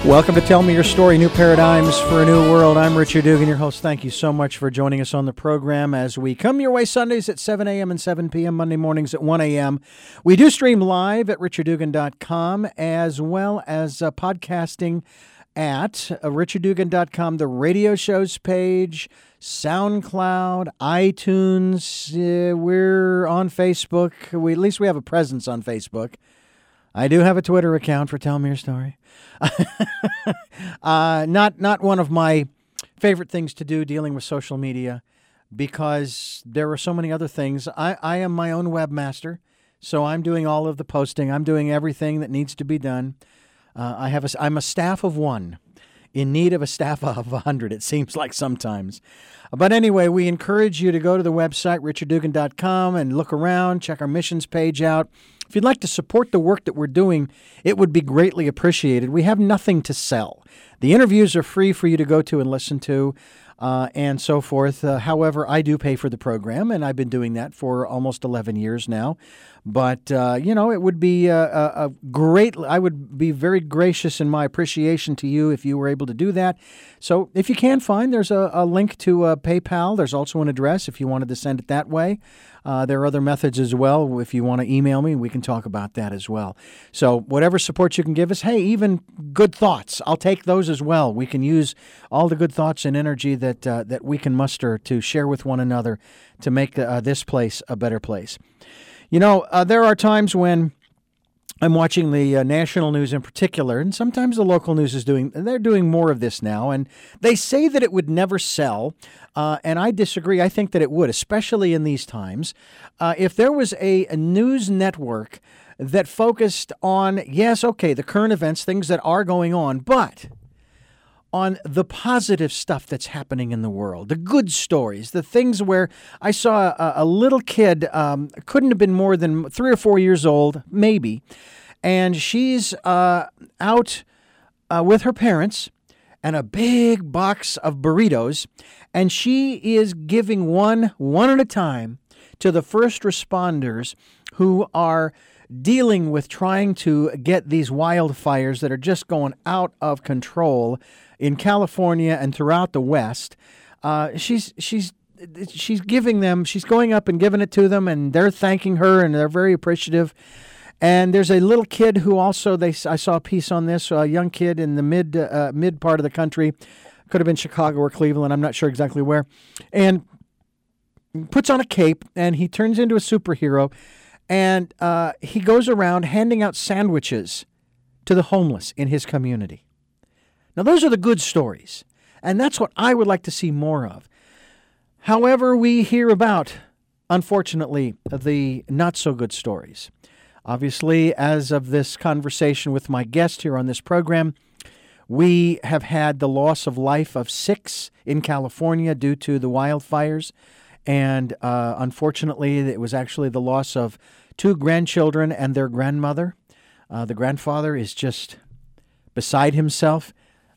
Welcome to Tell Me Your Story, New Paradigms for a New World. I'm Richard Dugan, your host. Thank you so much for joining us on the program as we come your way Sundays at 7 a.m. and 7 p.m., Monday mornings at 1 a.m. We do stream live at richarddugan.com as well as podcasting at richarddugan.com, the radio shows page, SoundCloud, iTunes. We're on Facebook. At least we have a presence on Facebook. I do have a Twitter account for Tell Me Your Story. Not one of my favorite things to do, dealing with social media, because there are so many other things. I am my own webmaster, so I'm doing all of the posting. I'm doing everything that needs to be done. I'm a staff of one, in need of a staff of 100, it seems like sometimes. But anyway, we encourage you to go to the website, richarddugan.com, and look around, check our missions page out. If you'd like to support the work that we're doing, it would be greatly appreciated. We have nothing to sell. The interviews are free for you to go to and listen to, and so forth. However, I do pay for the program, and I've been doing that for almost 11 years now. But, it would be I would be very gracious in my appreciation to you if you were able to do that. So if you can find, there's a link to PayPal. There's also an address if you wanted to send it that way. There are other methods as well. If you want to email me, we can talk about that as well. So whatever support you can give us, hey, even good thoughts, I'll take those as well. We can use all the good thoughts and energy that we can muster to share with one another to make this place a better place. There are times when I'm watching the national news in particular, and sometimes the local news they're doing more of this now, and they say that it would never sell, and I disagree. I think that it would, especially in these times. If there was a news network that focused on, the current events, things that are going on, but on the positive stuff that's happening in the world, the good stories, the things where I saw a little kid, couldn't have been more than 3 or 4 years old, maybe, and she's out with her parents and a big box of burritos, and she is giving one at a time to the first responders who are dealing with trying to get these wildfires that are just going out of control in California and throughout the West. She's giving them, she's going up and giving it to them, and they're thanking her, and they're very appreciative. And there's a little kid who also, I saw a piece on this, a young kid in the mid part of the country, could have been Chicago or Cleveland, I'm not sure exactly where, and puts on a cape, and he turns into a superhero, and he goes around handing out sandwiches to the homeless in his community. Now, those are the good stories, and that's what I would like to see more of. However, we hear about, unfortunately, the not-so-good stories. Obviously, as of this conversation with my guest here on this program, we have had the loss of life of 6 in California due to the wildfires, and unfortunately, it was actually the loss of 2 grandchildren and their grandmother. The grandfather is just beside himself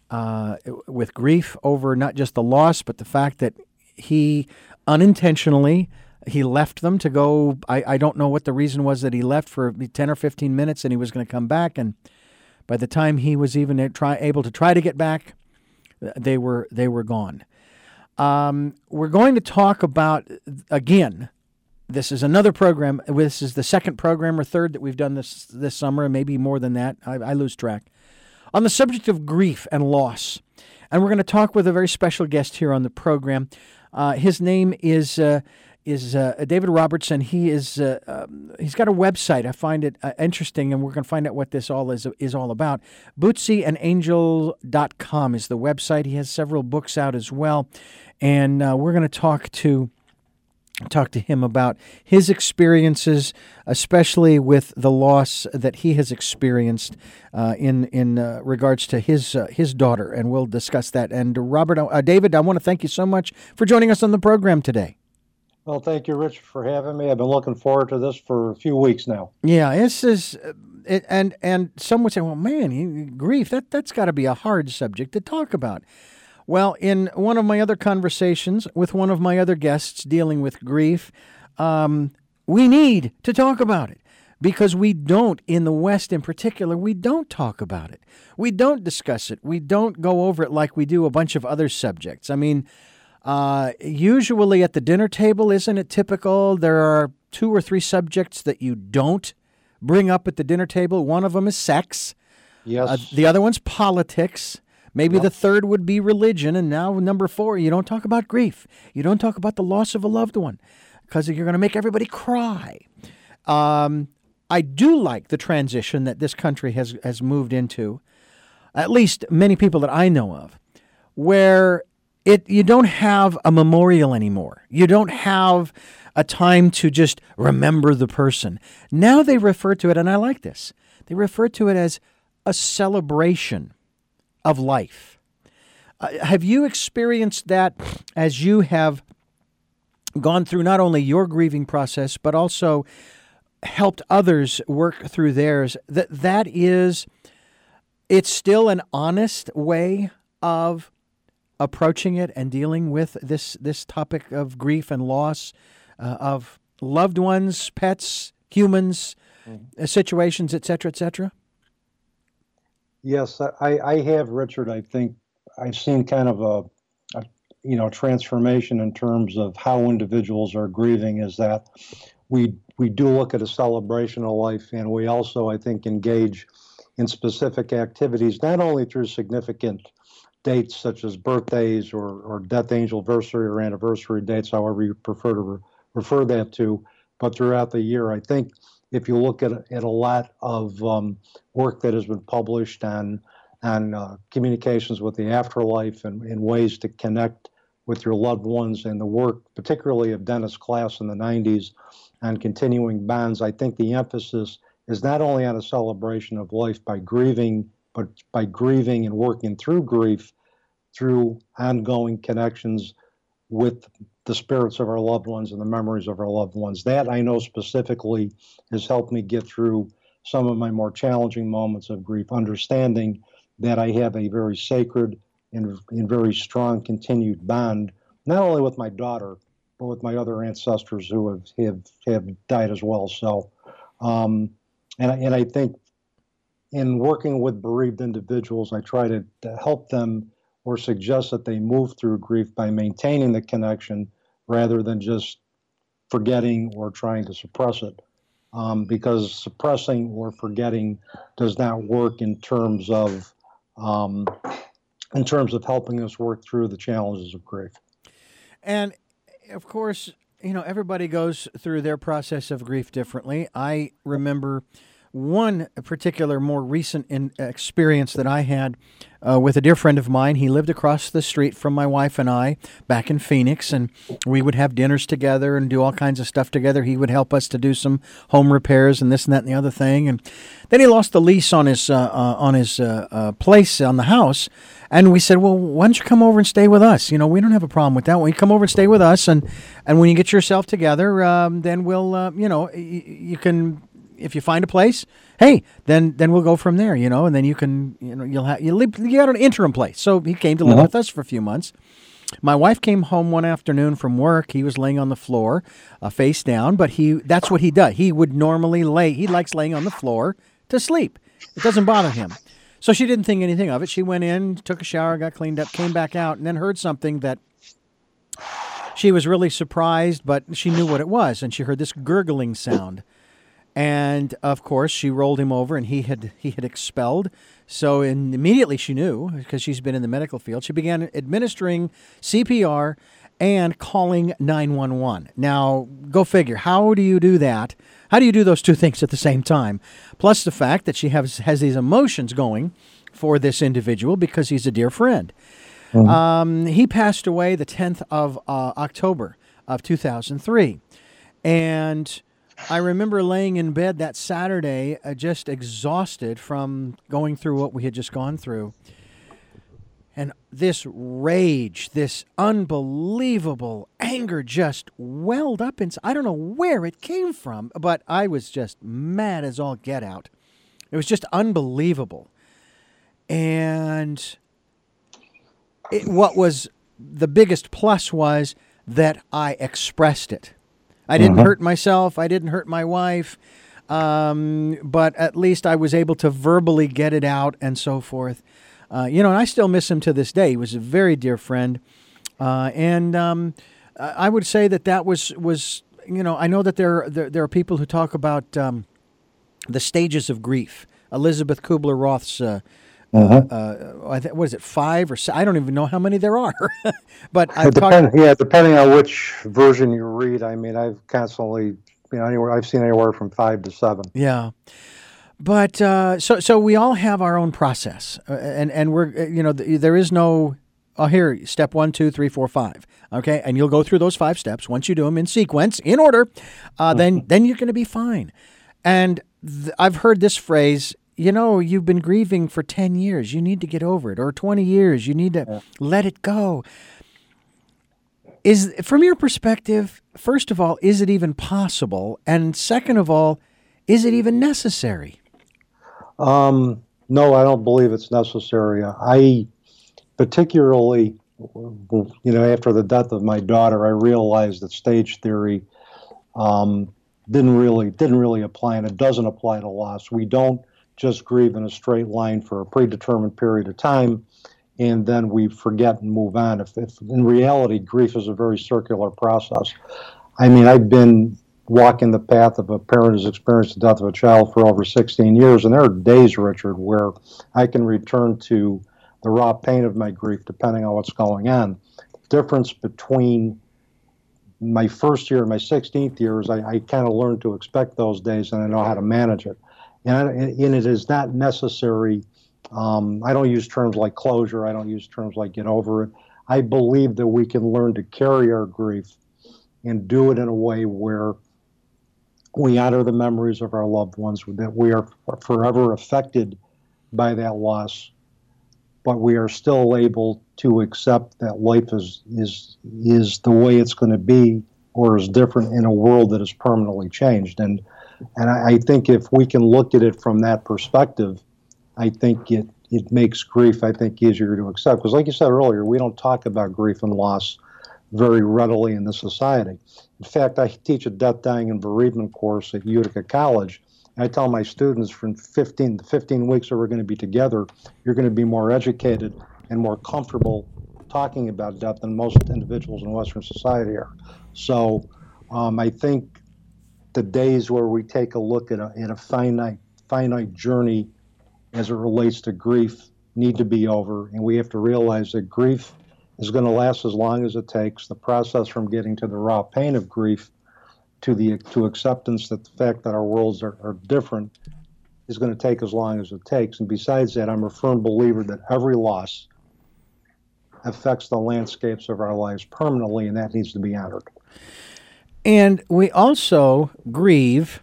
with grief over not just the loss, but the fact that he unintentionally, he left them to go. I don't know what the reason was that he left for 10 or 15 minutes and he was going to come back. And by the time he was even able to try to get back, they were gone. We're going to talk about, again, this is another program. This is the second program or third that we've done this summer, and maybe more than that. I lose track. On the subject of grief and loss. And we're going to talk with a very special guest here on the program. His name is David Robertson. He's got a website. I find it interesting, and we're going to find out what this all is all about. BootsyandAngel.com is the website. He has several books out as well, and we're going to talk to him about his experiences, especially with the loss that he has experienced in regards to his daughter, and we'll discuss that. And David, I want to thank you so much for joining us on the program today. Well, thank you, Rich, for having me. I've been looking forward to this for a few weeks now. Yeah, this is, and some would say, well, man, grief, that's got to be a hard subject to talk about. Well, in one of my other conversations with one of my other guests dealing with grief, we need to talk about it because we don't, in the West in particular, we don't talk about it. We don't discuss it. We don't go over it like we do a bunch of other subjects. I mean, usually at the dinner table, isn't it typical? There are 2 or 3 subjects that you don't bring up at the dinner table. One of them is sex. Yes. The other one's politics. Maybe the third would be religion. And now number 4, you don't talk about grief. You don't talk about the loss of a loved one because you're going to make everybody cry. I do like the transition that this country has moved into, at least many people that I know of, where you don't have a memorial anymore. You don't have a time to just remember the person. Now they refer to it, and I like this, they refer to it as a celebration of life. Have you experienced that as you have gone through not only your grieving process, but also helped others work through theirs? It's still an honest way of approaching it and dealing with this topic of grief and loss of loved ones, pets, humans, situations, et cetera, et cetera? Yes, I have, Richard. I think I've seen kind of a transformation in terms of how individuals are grieving. Is that we do look at a celebration of life, and we also, I think, engage in specific activities, not only through significant dates such as birthdays or death anniversary or anniversary dates, however you prefer to refer that to, but throughout the year. I think if you look at a lot of work that has been published on communications with the afterlife and ways to connect with your loved ones, and the work particularly of Dennis Klass in the 90s on continuing bonds, I think the emphasis is not only on a celebration of life by grieving, but by grieving and working through grief through ongoing connections with the spirits of our loved ones and the memories of our loved ones. That I know specifically has helped me get through some of my more challenging moments of grief, understanding that I have a very sacred and very strong continued bond, not only with my daughter, but with my other ancestors who have died as well. So, and I think in working with bereaved individuals, I try to help them or suggest that they move through grief by maintaining the connection rather than just forgetting or trying to suppress it. Because suppressing or forgetting does not work in terms of helping us work through the challenges of grief. And of course, everybody goes through their process of grief differently. I remember one particular more recent experience that I had with a dear friend of mine. He lived across the street from my wife and I back in Phoenix, and we would have dinners together and do all kinds of stuff together. He would help us to do some home repairs and this and that and the other thing. And then he lost the lease on his place, on the house. And we said, well, why don't you come over and stay with us? We don't have a problem with that. Well, you come over and stay with us, and when you get yourself together, then we'll, you can... If you find a place, hey, then we'll go from there, and then you can, you got an interim place. So he came to live with us for a few months. My wife came home one afternoon from work. He was laying on the floor, face down, but that's what he does. He would normally he likes laying on the floor to sleep. It doesn't bother him. So she didn't think anything of it. She went in, took a shower, got cleaned up, came back out, and then heard something that she was really surprised, but she knew what it was, and she heard this gurgling sound. And of course, she rolled him over, and he had expelled. So immediately she knew, because she's been in the medical field. She began administering CPR and calling 911. Now, go figure. How do you do that? How do you do those two things at the same time? Plus the fact that she has these emotions going for this individual because he's a dear friend. Mm-hmm. He passed away the 10th of October of 2003, and I remember laying in bed that Saturday, just exhausted from going through what we had just gone through. And this rage, this unbelievable anger just welled up inside. I don't know where it came from, but I was just mad as all get out. It was just unbelievable. And what was the biggest plus was that I expressed it. I didn't hurt myself. I didn't hurt my wife. but at least I was able to verbally get it out and so forth. And I still miss him to this day. He was a very dear friend. And I would say that was I know that there are people who talk about the stages of grief. Elizabeth Kubler-Ross's, what is it, 5 or 6? I don't even know how many there are. But depending on which version you read. I mean, I've constantly, I've seen anywhere from 5 to 7. Yeah. But so we all have our own process, and we're there is no here step 1, 2, 3, 4, 5. Okay, and you'll go through those 5 steps. Once you do them in sequence, in order, then you're going to be fine. And I've heard this phrase. You've been grieving for 10 years. You need to get over it, or 20 years. You need to let it go. Is from your perspective, first of all, is it even possible? And second of all, is it even necessary? No, I don't believe it's necessary. I particularly, after the death of my daughter, I realized that stage theory didn't really apply, and it doesn't apply to loss. We don't just grieve in a straight line for a predetermined period of time, and then we forget and move on. If in reality, grief is a very circular process. I mean, I've been walking the path of a parent who's experienced the death of a child for over 16 years, and there are days, Richard, where I can return to the raw pain of my grief, depending on what's going on. The difference between my first year and my 16th year is I kind of learned to expect those days, and I know how to manage it. And it is not necessary. I don't use terms like closure. I don't use terms like get over it. I believe that we can learn to carry our grief and do it in a way where we honor the memories of our loved ones, that we are forever affected by that loss, but we are still able to accept that life is the way it's going to be, or is different in a world that is permanently changed. And I think if we can look at it from that perspective, I think it makes grief, I think, easier to accept. Because like you said earlier, we don't talk about grief and loss very readily in this society. In fact, I teach a death, dying, and bereavement course at Utica College. And I tell my students from 15 weeks that we're going to be together, you're going to be more educated and more comfortable talking about death than most individuals in Western society are. So I think the days where we take a look at a finite journey as it relates to grief need to be over, and we have to realize that grief is going to last as long as it takes. The process from getting to the raw pain of grief to acceptance that the fact that our worlds are different is going to take as long as it takes. And besides that, I'm a firm believer that every loss affects the landscapes of our lives permanently, and that needs to be honored. And we also grieve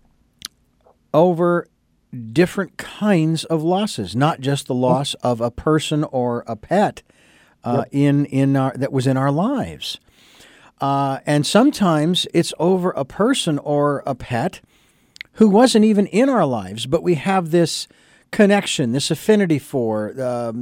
over different kinds of losses, not just the loss of a person or a pet that was in our lives. And sometimes it's over a person or a pet who wasn't even in our lives, but we have this connection, this affinity for.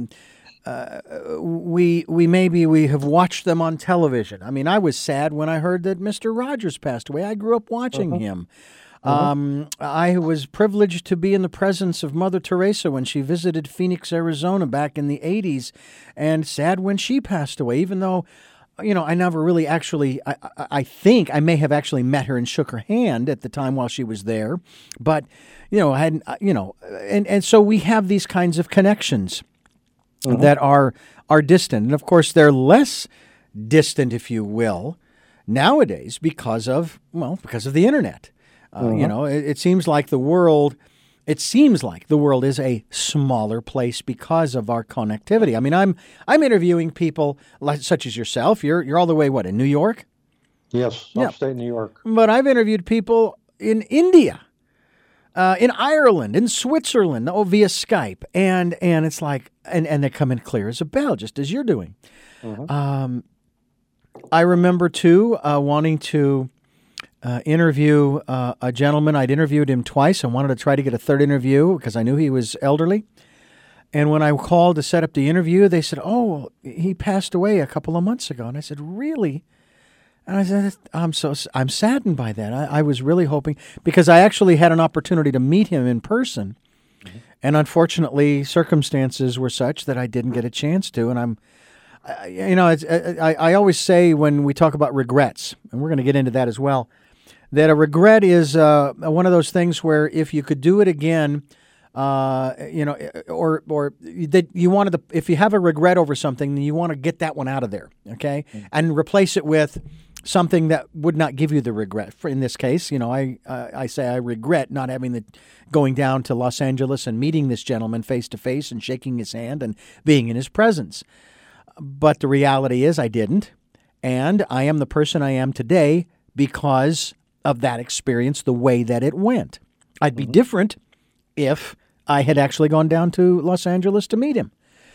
We have watched them on television. I mean, I was sad when I heard that Mr. Rogers passed away. I grew up watching him. I was privileged to be in the presence of Mother Teresa when she visited Phoenix, Arizona back in the 80s, and sad when she passed away, even though, I never really actually, I think I may have actually met her and shook her hand at the time while she was there. But, I hadn't, and so we have these kinds of connections that are distant. And of course, they're less distant, if you will, nowadays because of the internet. It seems like the world is a smaller place because of our connectivity. I mean, I'm interviewing people such as yourself. You're all the way, in New York? Yes, upstate New York. But I've interviewed people in India, in Ireland, in Switzerland, via Skype, and it's like, and they come in clear as a bell, just as you're doing. I remember too wanting to interview a gentleman. I'd interviewed him twice. I wanted to try to get a third interview because I knew he was elderly. And when I called to set up the interview, they said, "Oh, he passed away a couple of months ago." And I said, "Really?" And I said, I'm saddened by that. I was really hoping, because I actually had an opportunity to meet him in person, and unfortunately, circumstances were such that I didn't get a chance to. And I always say when we talk about regrets, and we're going to get into that as well, that a regret is one of those things where if you could do it again, or that you wanted to, if you have a regret over something, then you want to get that one out of there, okay, and replace it with something that would not give you the regret. In this case, I say I regret not having going down to Los Angeles and meeting this gentleman face to face and shaking his hand and being in his presence. But the reality is I didn't, and I am the person I am today because of that experience, the way that it went. I'd be different if I had actually gone down to Los Angeles to meet him.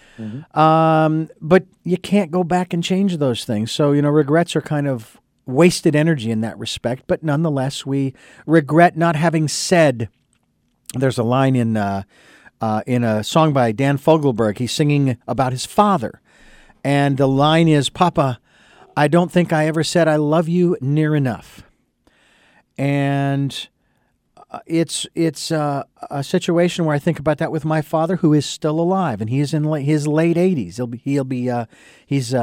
But you can't go back and change those things. So, regrets are kind of wasted energy in that respect. But nonetheless, we regret not having said, there's a line in a song by Dan Fogelberg. He's singing about his father. And the line is, "Papa, I don't think I ever said I love you near enough." And it's a situation where I think about that with my father, who is still alive, and he is in his late 80s. He's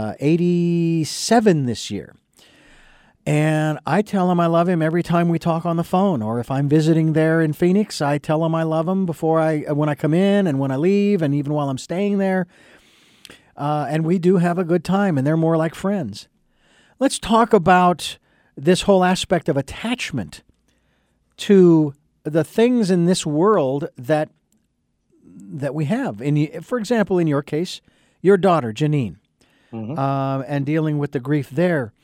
87 this year, and I tell him I love him every time we talk on the phone, or if I'm visiting there in Phoenix, I tell him I love him when I come in and when I leave, and even while I'm staying there. And we do have a good time, and they're more like friends. Let's talk about this whole aspect of attachment to the things in this world that we have. For example, in your case, your daughter, Janine, and dealing with the grief there.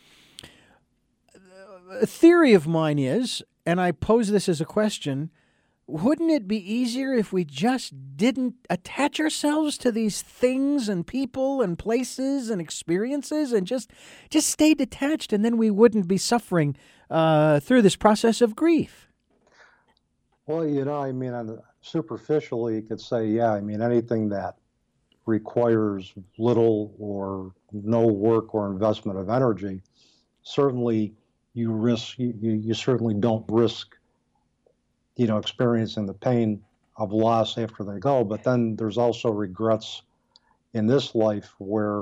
A theory of mine is, and I pose this as a question, wouldn't it be easier if we just didn't attach ourselves to these things and people and places and experiences and just stay detached, and then we wouldn't be suffering through this process of grief? Well, superficially, you could say, anything that requires little or no work or investment of energy, certainly you certainly don't risk, experiencing the pain of loss after they go. But then there's also regrets in this life where,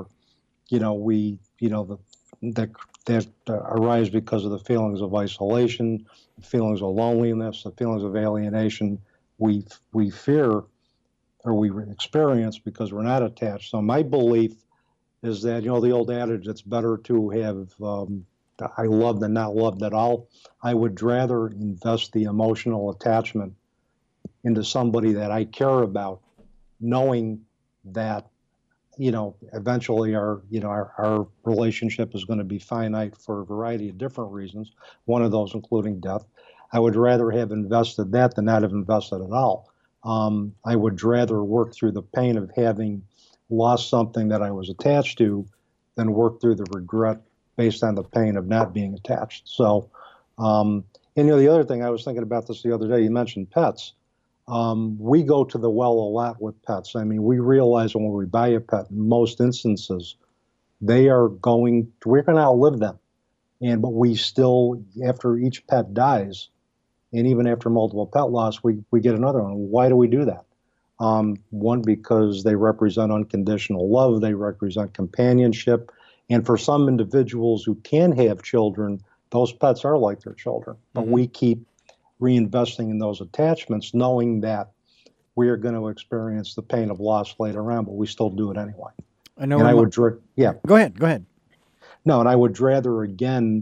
that arise because of the feelings of isolation, the feelings of loneliness, the feelings of alienation we fear or we experience because we're not attached. So my belief is that, the old adage, it's better to have I love than not loved at all. I would rather invest the emotional attachment into somebody that I care about, knowing that, eventually our relationship is going to be finite for a variety of different reasons, one of those including death. I would rather have invested that than not have invested at all. I would rather work through the pain of having lost something that I was attached to than work through the regret based on the pain of not being attached. So, the other thing, I was thinking about this the other day, you mentioned pets. We go to the well a lot with pets. We realize when we buy a pet, in most instances, we're going to outlive them. But we still, after each pet dies, and even after multiple pet loss, we get another one. Why do we do that? One, because they represent unconditional love, they represent companionship. And for some individuals who can have children, those pets are like their children. But we keep reinvesting in those attachments, knowing that we are going to experience the pain of loss later on, but we still do it anyway. I know. And Go ahead. No, and I would rather, again,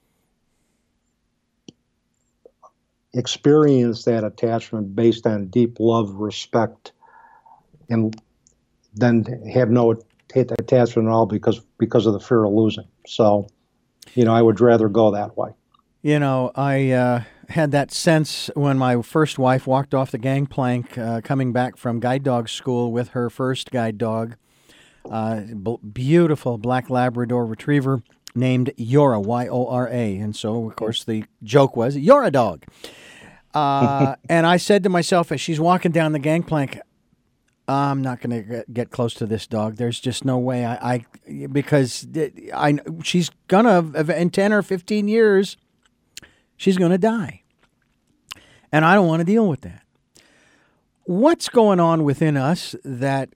experience that attachment based on deep love, respect, and then have no attachment at all because of the fear of losing. So, I would rather go that way. I had that sense when my first wife walked off the gangplank coming back from guide dog school with her first guide dog, beautiful black Labrador retriever named Yora, Y-O-R-A. And so, of course, the joke was, "You're a dog." And I said to myself as she's walking down the gangplank, I'm not going to get close to this dog. There's just no way. Because she's gonna in 10 or 15 years, she's gonna die, and I don't want to deal with that. What's going on within us that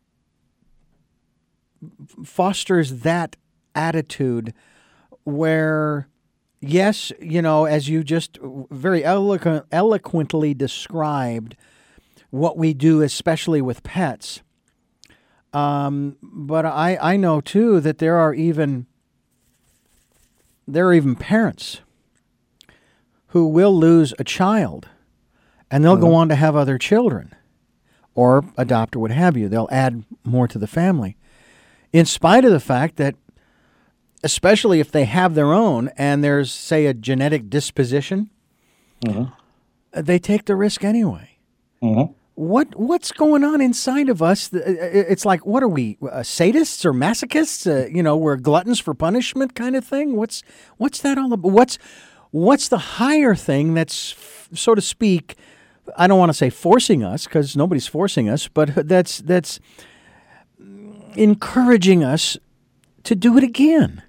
fosters that attitude where, yes, as you just very eloquently described what we do, especially with pets. But I know too that there are even parents who will lose a child, and they'll go on to have other children, or adopt or what have you. They'll add more to the family, in spite of the fact that, especially if they have their own and there's, say, a genetic disposition, they take the risk anyway. What's going on inside of us? It's like, what are we, sadists or masochists? We're gluttons for punishment kind of thing. What's that all about? What's the higher thing that's, so to speak, I don't want to say forcing us, because nobody's forcing us, but that's encouraging us to do it again?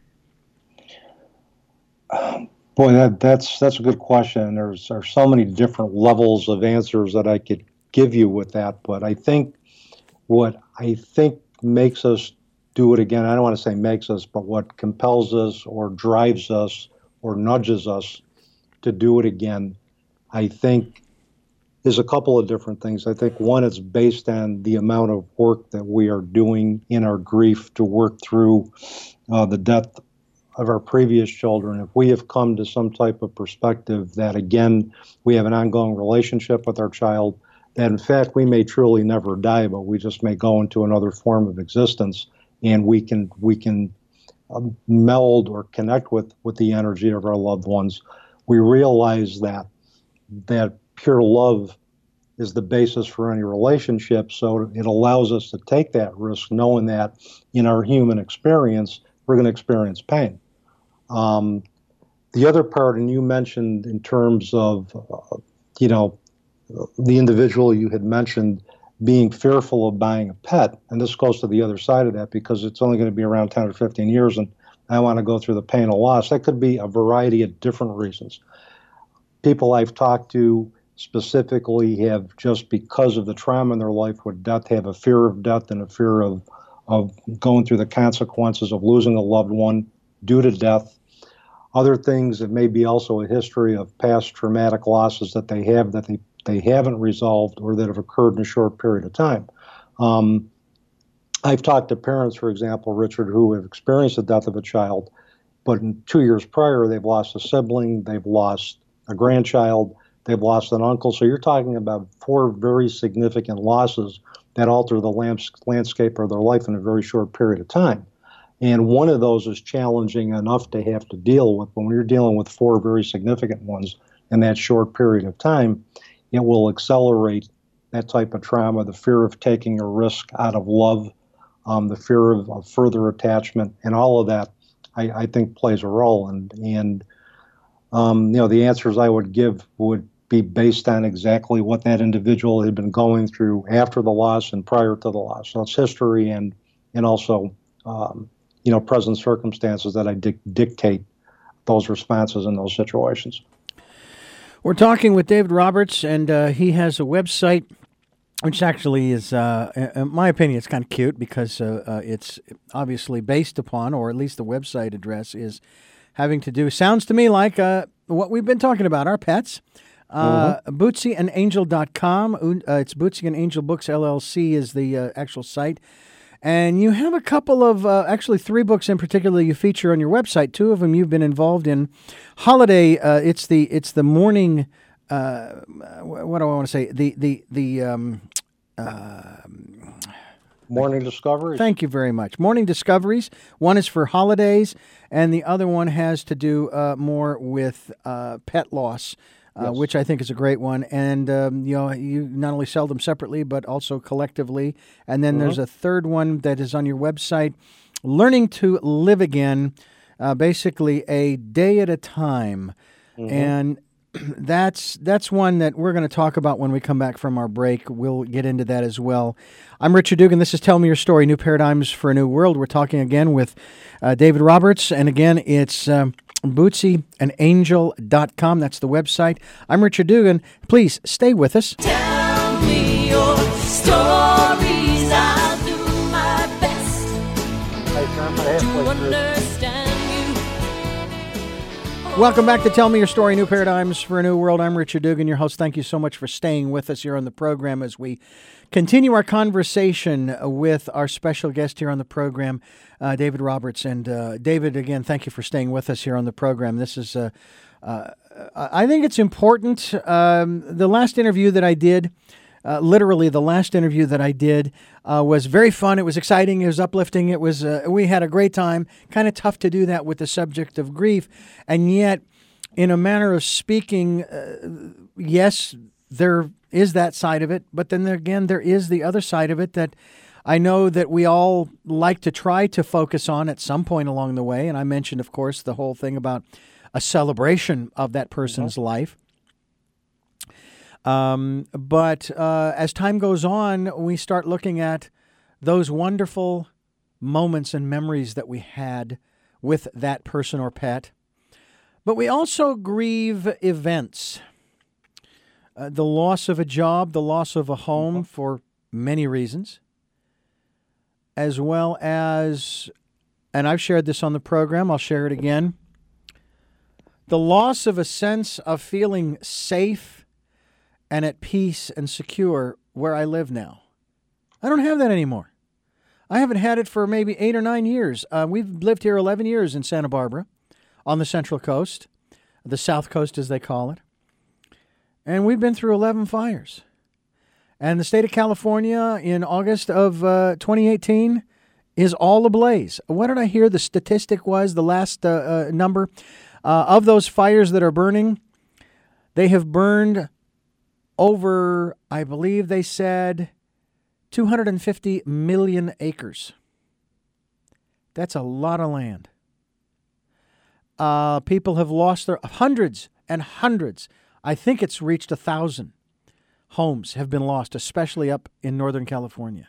Boy, that's a good question. There's so many different levels of answers that I could give you with that, but I think what makes us do it again, I don't want to say makes us, but what compels us or drives us or nudges us to do it again, I think is a couple of different things. I think one, it's based on the amount of work that we are doing in our grief to work through the death of our previous children. If we have come to some type of perspective that, again, we have an ongoing relationship with our child, that in fact we may truly never die, but we just may go into another form of existence, and we can meld or connect with the energy of our loved ones. We realize that pure love is the basis for any relationship, so it allows us to take that risk, knowing that in our human experience we're going to experience pain. The other part, and you mentioned in terms of the individual you had mentioned being fearful of buying a pet, and this goes to the other side of that, because it's only going to be around 10 or 15 years and I want to go through the pain of loss. That could be a variety of different reasons. People I've talked to specifically have, just because of the trauma in their life with death, have a fear of death and a fear of going through the consequences of losing a loved one due to death. Other things, it may be also a history of past traumatic losses that they have that they haven't resolved or that have occurred in a short period of time. I've talked to parents, for example, Richard, who have experienced the death of a child, but in 2 years prior, they've lost a sibling, they've lost a grandchild, they've lost an uncle. So you're talking about 4 very significant losses that alter the landscape of their life in a very short period of time. And one of those is challenging enough to have to deal with. When you're dealing with 4 very significant ones in that short period of time, it will accelerate that type of trauma, the fear of taking a risk out of love, the fear of further attachment, and all of that, I think, plays a role. And the answers I would give would be based on exactly what that individual had been going through after the loss and prior to the loss. So it's history and also present circumstances that I dictate those responses in those situations. We're talking with David Roberts, and he has a website, which actually is, in my opinion, it's kind of cute, because it's obviously based upon, or at least the website address is having to do, sounds to me like what we've been talking about, our pets. BootsyandAngel.com. It's Bootsy and Angel Books LLC is the actual site. And you have a couple of, actually 3 books in particular you feature on your website. 2 of them you've been involved in. Holiday, it's the morning, what do I want to say? Morning Discoveries. Thank you very much. Morning Discoveries. One is for holidays, and the other one has to do more with pet loss. Yes. Which I think is a great one. And, you not only sell them separately, but also collectively. And then there's a third one that is on your website, Learning to Live Again, basically a day at a time. And that's one that we're going to talk about when we come back from our break. We'll get into that as well. I'm Richard Dugan. This is Tell Me Your Story, New Paradigms for a New World. We're talking again with David Roberts, and again, it's bootsyandangel.com. That's the website. I'm Richard Dugan. Please stay with us. Tell me your stories. I'll do my best to understand you. Welcome back to Tell Me Your Story, New Paradigms for a New World. I'm Richard Dugan, your host. Thank you so much for staying with us here on the program as we continue our conversation with our special guest here on the program, David Roberts. And David, again, thank you for staying with us here on the program. This is, I think it's important. The last interview that I did, literally the last interview that I did, was very fun. It was exciting. It was uplifting. It was. We had a great time. Kind of tough to do that with the subject of grief, and yet, in a manner of speaking, yes, there is that side of it. But then again, there is the other side of it that I know that we all like to try to focus on at some point along the way. And I mentioned, of course, the whole thing about a celebration of that person's life. But as time goes on, we start looking at those wonderful moments and memories that we had with that person or pet. But we also grieve events. The loss of a job, the loss of a home for many reasons, as well as, and I've shared this on the program, I'll share it again, the loss of a sense of feeling safe and at peace and secure where I live now. I don't have that anymore. I haven't had it for maybe 8 or 9 years. We've lived here 11 years in Santa Barbara on the Central Coast, the South Coast as they call it. And we've been through 11 fires. And the state of California in August of 2018 is all ablaze. What did I hear the statistic was, the last number? Of those fires that are burning, they have burned over, I believe they said, 250 million acres. That's a lot of land. People have lost their hundreds and hundreds. I think it's reached 1,000 homes have been lost, especially up in Northern California.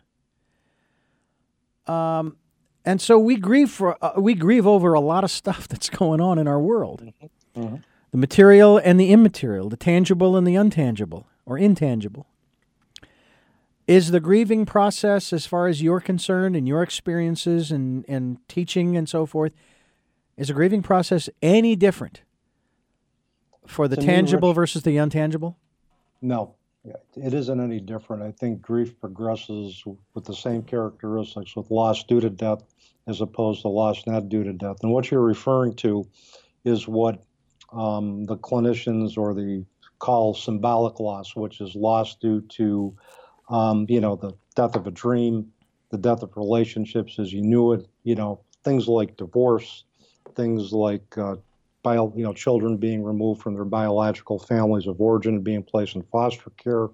And so we grieve over a lot of stuff that's going on in our world. Mm-hmm. The material and the immaterial, the tangible and the untangible or intangible. Is the grieving process, as far as you're concerned and your experiences and teaching and so forth, is the grieving process any different for the tangible versus the untangible? No, it isn't any different. I think grief progresses with the same characteristics with loss due to death as opposed to loss not due to death. And what you're referring to is what the clinicians or the call symbolic loss, which is loss due to the death of a dream, the death of relationships as you knew it, things like divorce, things like children being removed from their biological families of origin and being placed in foster care,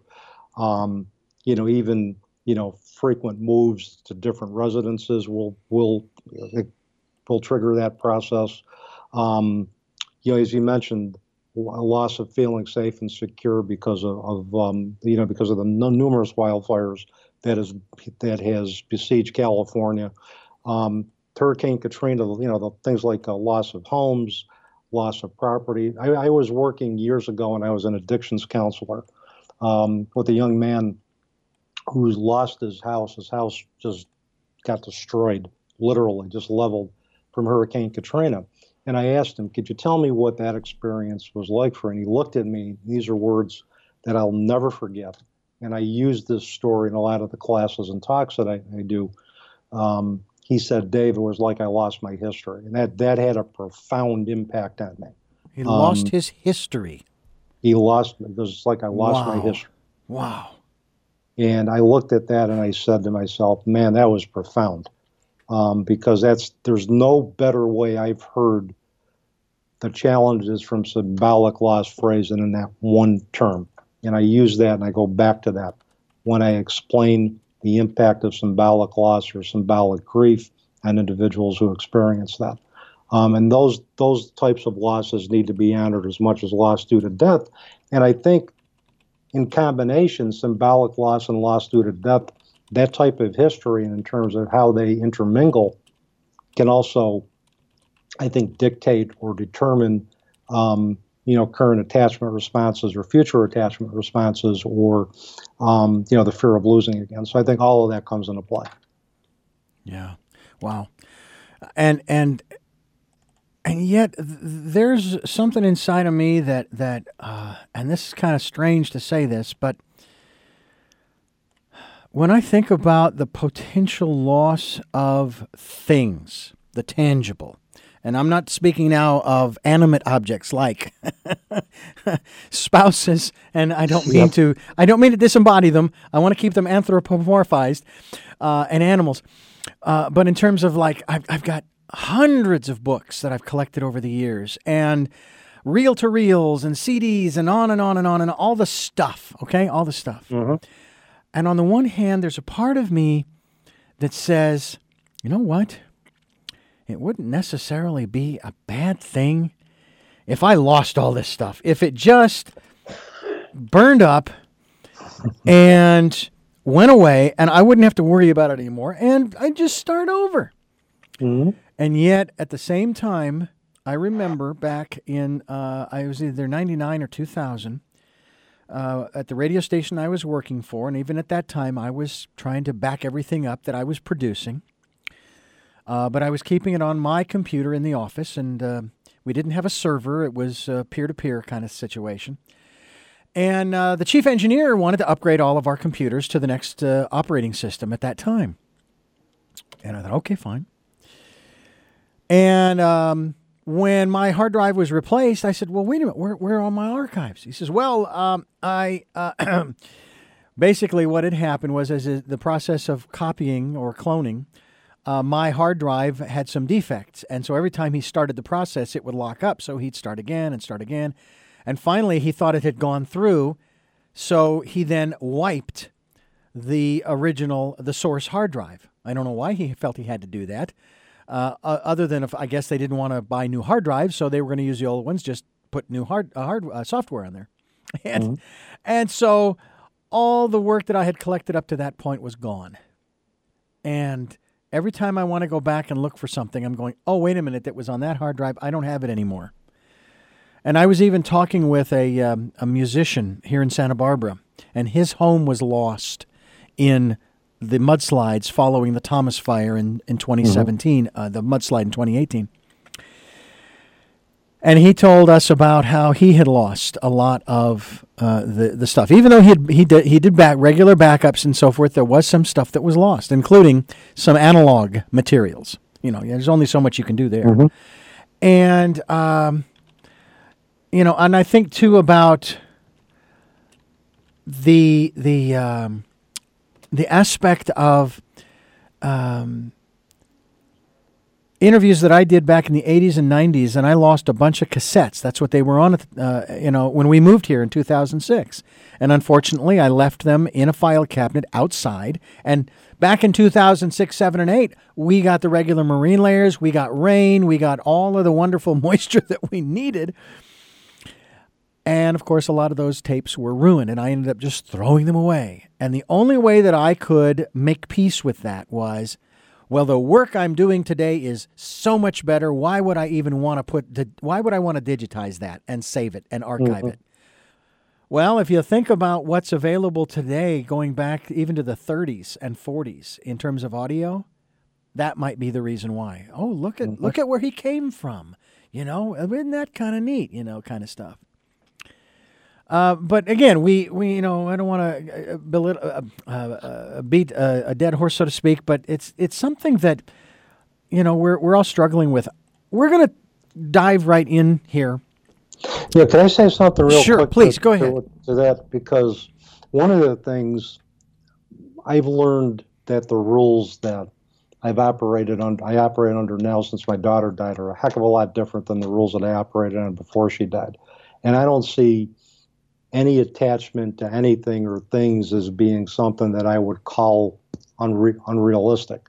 even frequent moves to different residences will trigger that process. As you mentioned, a loss of feeling safe and secure because of the numerous wildfires that has besieged California. Hurricane Katrina, the things like loss of homes, loss of property. I was working years ago, and I was an addictions counselor with a young man who's lost his house. His house just got destroyed, literally, just leveled from Hurricane Katrina. And I asked him, could you tell me what that experience was like for him? And he looked at me. These are words that I'll never forget. And I use this story in a lot of the classes and talks that I do. He said, Dave, it was like I lost my history. And that had a profound impact on me. He lost his history. It was like I lost my history. Wow. And I looked at that and I said to myself, man, that was profound. Because there's no better way I've heard the challenges from symbolic loss phrased in that one term. And I use that and I go back to that when I explain the impact of symbolic loss or symbolic grief on individuals who experience that. And those types of losses need to be honored as much as loss due to death. And I think in combination, symbolic loss and loss due to death, that type of history and in terms of how they intermingle can also, I think, dictate or determine, current attachment responses or future attachment responses or, the fear of losing again. So I think all of that comes into play. Yeah. Wow. And yet there's something inside of me that and this is kind of strange to say this, but when I think about the potential loss of things, the tangible, and I'm not speaking now of animate objects like spouses, and I don't mean to disembody them. I want to keep them anthropomorphized, and animals. But in terms of like, I've got hundreds of books that I've collected over the years, and reel-to-reels and CDs and on and on and on and all the stuff, okay? All the stuff. Mm-hmm. And on the one hand, there's a part of me that says, you know what? It wouldn't necessarily be a bad thing if I lost all this stuff. If it just burned up and went away and I wouldn't have to worry about it anymore and I'd just start over. Mm-hmm. And yet, at the same time, I remember back in, I was either 99 or 2000, at the radio station I was working for, and even at that time, I was trying to back everything up that I was producing. But I was keeping it on my computer in the office, and we didn't have a server. It was a peer-to-peer kind of situation. And the chief engineer wanted to upgrade all of our computers to the next operating system at that time. And I thought, okay, fine. And when my hard drive was replaced, I said, well, wait a minute, where are all my archives? He says, well, basically what had happened was as the process of copying or cloning, my hard drive had some defects. And so every time he started the process, it would lock up. So he'd start again and start again. And finally, he thought it had gone through. So he then wiped the source hard drive. I don't know why he felt he had to do that. Other than if I guess they didn't want to buy new hard drives, so they were going to use the old ones, just put new software on there. And so all the work that I had collected up to that point was gone. And every time I want to go back and look for something, I'm going, oh, wait a minute, that was on that hard drive. I don't have it anymore. And I was even talking with a musician here in Santa Barbara, and his home was lost in the mudslides following the Thomas Fire in 2017, the mudslide in 2018. And he told us about how he had lost a lot of the stuff. Even though he did regular backups and so forth, there was some stuff that was lost, including some analog materials. You know, there's only so much you can do there. Mm-hmm. And, and I think, too, about the aspect of interviews that I did back in the 80s and 90s, and I lost a bunch of cassettes. That's what they were on, when we moved here in 2006. And unfortunately, I left them in a file cabinet outside. And back in 2006, 7, and 8, we got the regular marine layers, we got rain, we got all of the wonderful moisture that we needed. And, of course, a lot of those tapes were ruined, and I ended up just throwing them away. And the only way that I could make peace with that was, well, the work I'm doing today is so much better. Why would I even want to why would I want to digitize that and save it and archive it? Well, if you think about what's available today, going back even to the 30s and 40s in terms of audio, that might be the reason why. Oh, look at where he came from. Isn't that kind of neat, kind of stuff. But again, we I don't want to beat a dead horse, so to speak, but it's something that we're all struggling with. We're going to dive right in here. Yeah, can I say something real quick? Sure, please go ahead. To that, because one of the things I've learned that the rules that I operate under now since my daughter died are a heck of a lot different than the rules that I operated on before she died, and I don't see any attachment to anything or things as being something that I would call unrealistic.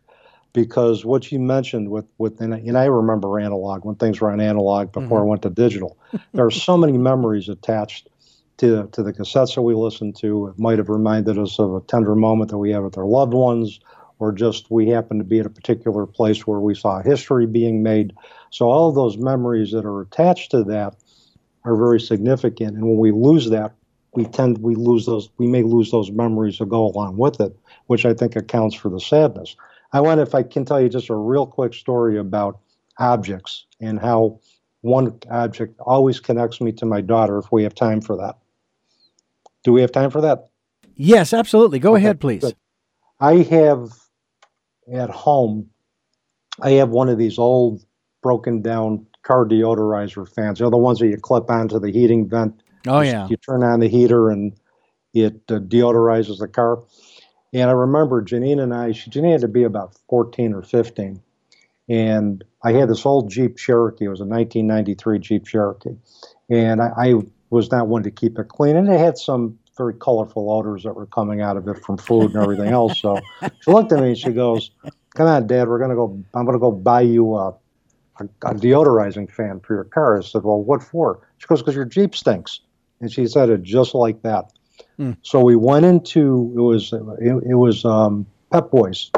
because what you mentioned and I remember analog when things were on analog before I went to digital. There are so many memories attached to the cassettes that we listened to. It might have reminded us of a tender moment that we had with our loved ones, or just we happened to be at a particular place where we saw history being made. So all of those memories that are attached to that are very significant. And when we lose that, we may lose those memories that go along with it, which I think accounts for the sadness. If I can tell you just a real quick story about objects and how one object always connects me to my daughter, if we have time for that. Do we have time for that? Yes, absolutely. Go ahead, please. Good. I have at home, I have one of these old broken down car deodorizer fans. They're the ones that you clip onto the heating vent. Oh, yeah. You turn on the heater and it deodorizes the car. And I remember Janine had to be about 14 or 15. And I had this old Jeep Cherokee. It was a 1993 Jeep Cherokee. And I was not one to keep it clean. And it had some very colorful odors that were coming out of it from food and everything else. So she looked at me and she goes, "Come on, Dad, I'm going to go buy you a deodorizing fan for your car." I said, "Well, what for?" She goes, "Because your Jeep stinks." And she said it just like that. So we went into, it was Pep Boys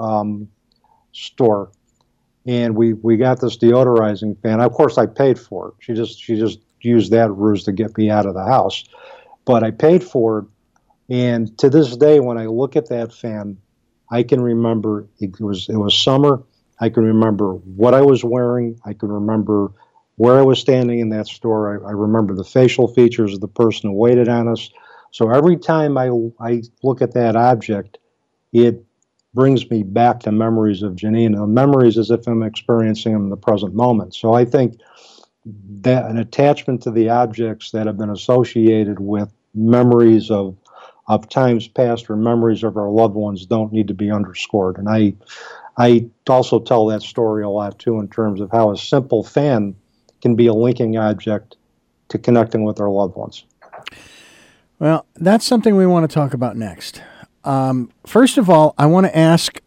store. And we got this deodorizing fan. Of course, I paid for it. She just used that ruse to get me out of the house. But I paid for it. And to this day, when I look at that fan, I can remember it was summer. I can remember what I was wearing. I can remember where I was standing in that store. I remember the facial features of the person who waited on us. So every time I look at that object, it brings me back to memories of Janine. Memories as if I'm experiencing them in the present moment. So I think that an attachment to the objects that have been associated with memories of times past or memories of our loved ones don't need to be underscored. And I also tell that story a lot too in terms of how a simple fan can be a linking object to connecting with our loved ones. Well, that's something we want to talk about next. First of all, I want to ask,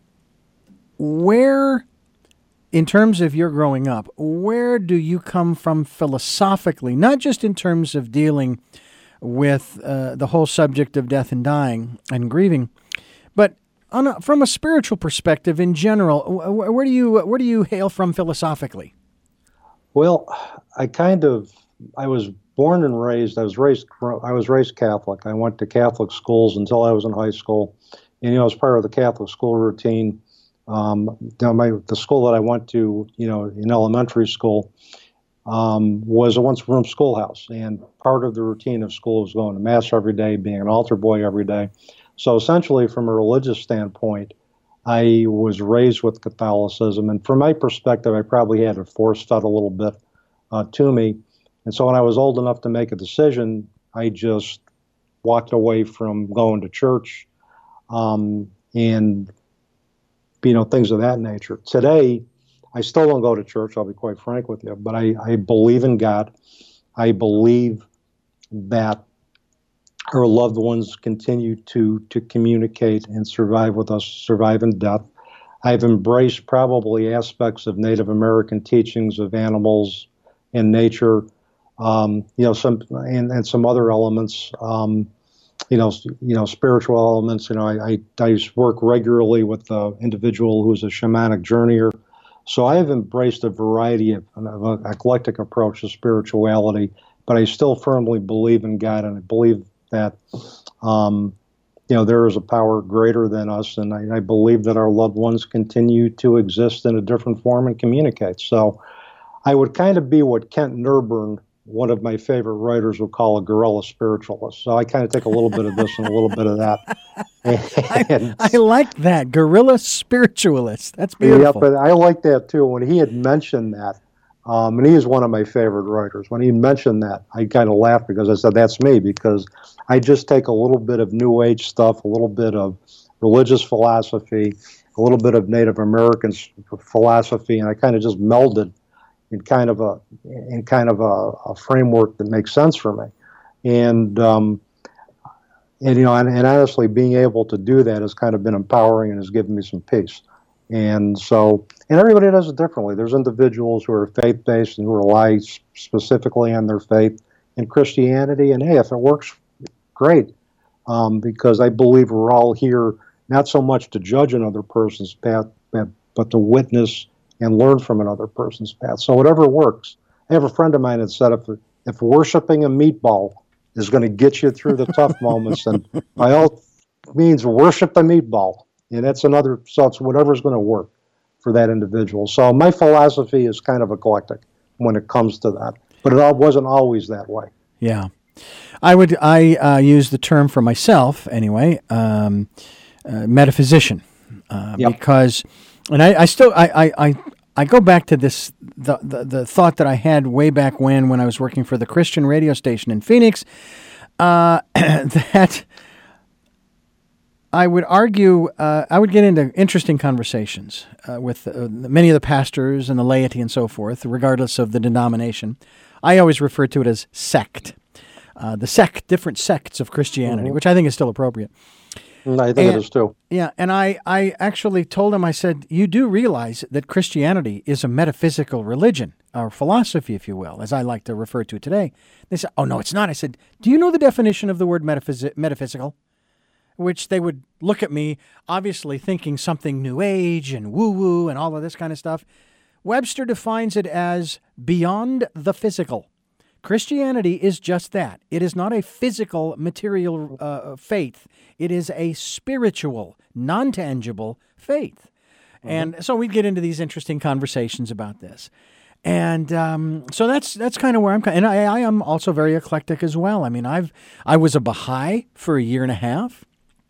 where, in terms of your growing up, where do you come from philosophically, not just in terms of dealing with the whole subject of death and dying and grieving, but from a spiritual perspective in general? Where do you hail from philosophically? Well, I was born and raised. I was raised Catholic. I went to Catholic schools until I was in high school, and as part of the Catholic school routine, the school that I went to, in elementary school, was a once-room schoolhouse, and part of the routine of school was going to mass every day, being an altar boy every day. So essentially, from a religious standpoint, I was raised with Catholicism, and from my perspective, I probably had it force-fed a little bit to me. And so when I was old enough to make a decision, I just walked away from going to church, and things of that nature. Today, I still don't go to church, I'll be quite frank with you, but I believe in God. I believe that our loved ones continue to communicate and survive with us, survive in death. I've embraced probably aspects of Native American teachings of animals and nature, some other elements, spiritual elements. I work regularly with an individual who's a shamanic journeyer. So I have embraced a variety of an eclectic approach to spirituality, but I still firmly believe in God, and I believe that, there is a power greater than us, and I believe that our loved ones continue to exist in a different form and communicate. So I would kind of be what Kent Nerburn, one of my favorite writers, would call a guerrilla spiritualist. So I kind of take a little bit of this and a little bit of that. I like that, guerrilla spiritualist. That's beautiful. Yeah, but I like that too. When he had mentioned that, and he is one of my favorite writers, when he mentioned that, I kind of laughed because I said, that's me, because I just take a little bit of New Age stuff, a little bit of religious philosophy, a little bit of Native American philosophy, and I kind of just melded in kind of a framework that makes sense for me. And honestly, being able to do that has kind of been empowering and has given me some peace. And so, and everybody does it differently. There's individuals who are faith-based and who rely specifically on their faith in Christianity. And hey, if it works, great. Because I believe we're all here not so much to judge another person's path, but to witness and learn from another person's path. So whatever works. I have a friend of mine that said if worshiping a meatball is going to get you through the tough moments, then by all means worship the meatball. And that's another, so it's whatever's going to work for that individual. So my philosophy is kind of eclectic when it comes to that, but it wasn't always that way. Yeah. I use the term for myself anyway, metaphysician, Yep. because, and I go back to this, the thought that I had way back when I was working for the Christian radio station in Phoenix, that I would argue, I would get into interesting conversations with many of the pastors and the laity and so forth, regardless of the denomination. I always refer to it as sect. Different sects of Christianity, which I think is still appropriate. I think it is too. Yeah, and I actually told him, I said, you do realize that Christianity is a metaphysical religion, or philosophy, if you will, as I like to refer to it today. They said, oh, no, it's not. I said, do you know the definition of the word metaphysical? Which they would look at me, obviously thinking something New Age and woo-woo and all of this kind of stuff. Webster defines it as beyond the physical. Christianity is just that. It is not a physical, material faith. It is a spiritual, non-tangible faith. Mm-hmm. And so we'd get into these interesting conversations about this. And so that's kind of where I'm. And I am also very eclectic as well. I mean, I was a Baha'i for a year and a half.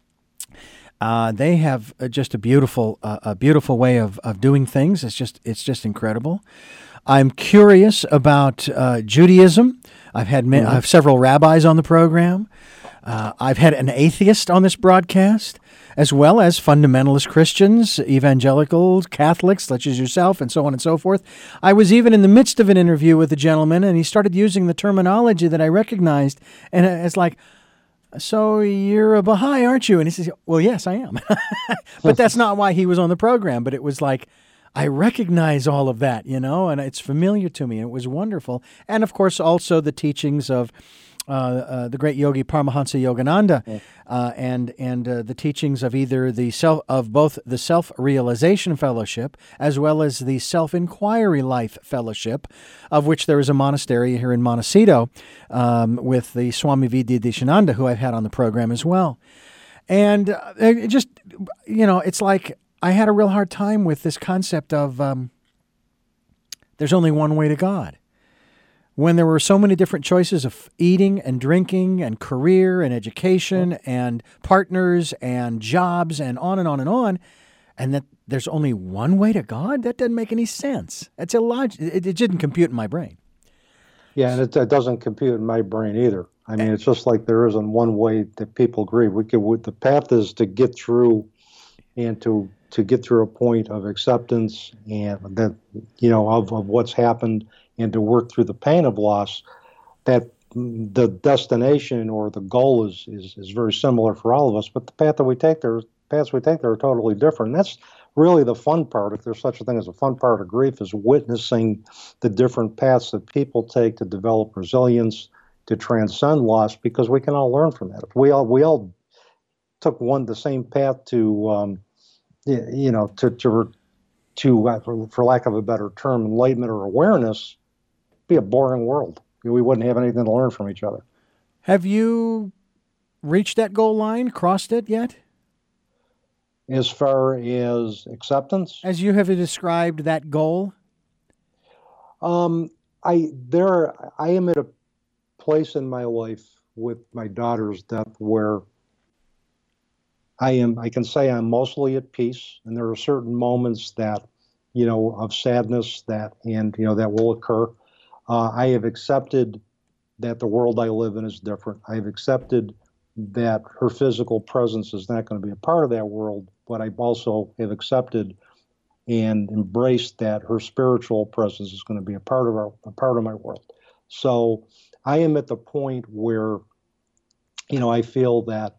They have just a beautiful way of doing things. It's just incredible. I'm curious about Judaism. I've had I have several rabbis on the program. I've had an atheist on this broadcast, as well as fundamentalist Christians, evangelicals, Catholics, such as yourself, and so on and so forth. I was even in the midst of an interview with a gentleman, and he started using the terminology that I recognized, and it's like, so you're a Baha'i, aren't you? And he says, well, yes, I am. But that's not why he was on the program. But it was like, I recognize all of that, and it's familiar to me. And it was wonderful. And, of course, also the teachings of the great yogi Paramahansa Yogananda, and the teachings of either both the Self-Realization Fellowship as well as the Self-Inquiry Life Fellowship, of which there is a monastery here in Montecito with the Swami Vidyadeshananda, who I've had on the program as well. And it just, it's like I had a real hard time with this concept of there's only one way to God. When there were so many different choices of eating and drinking and career and education and partners and jobs and on and on and on, and that there's only one way to God, that doesn't make any sense. It's illogical. It didn't compute in my brain. Yeah, and it doesn't compute in my brain either. I mean, it's just like there isn't one way that people agree. The path is to get through and to get through a point of acceptance and that, of what's happened, and to work through the pain of loss. That the destination or the goal is very similar for all of us, but the paths we take there are totally different. And that's really the fun part, if there's such a thing as a fun part of grief, is witnessing the different paths that people take to develop resilience, to transcend loss, because we can all learn from that. If we all took the same path to for lack of a better term, enlightenment or awareness, it'd be a boring world. We wouldn't have anything to learn from each other. Have you reached that goal line, crossed it yet? As far as acceptance? As you have described that goal? I am at a place in my life with my daughter's death where I can say I'm mostly at peace, and there are certain moments that, of sadness that will occur. I have accepted that the world I live in is different. I have accepted that her physical presence is not going to be a part of that world, but I also have accepted and embraced that her spiritual presence is going to be a part of my world. So I am at the point where, I feel that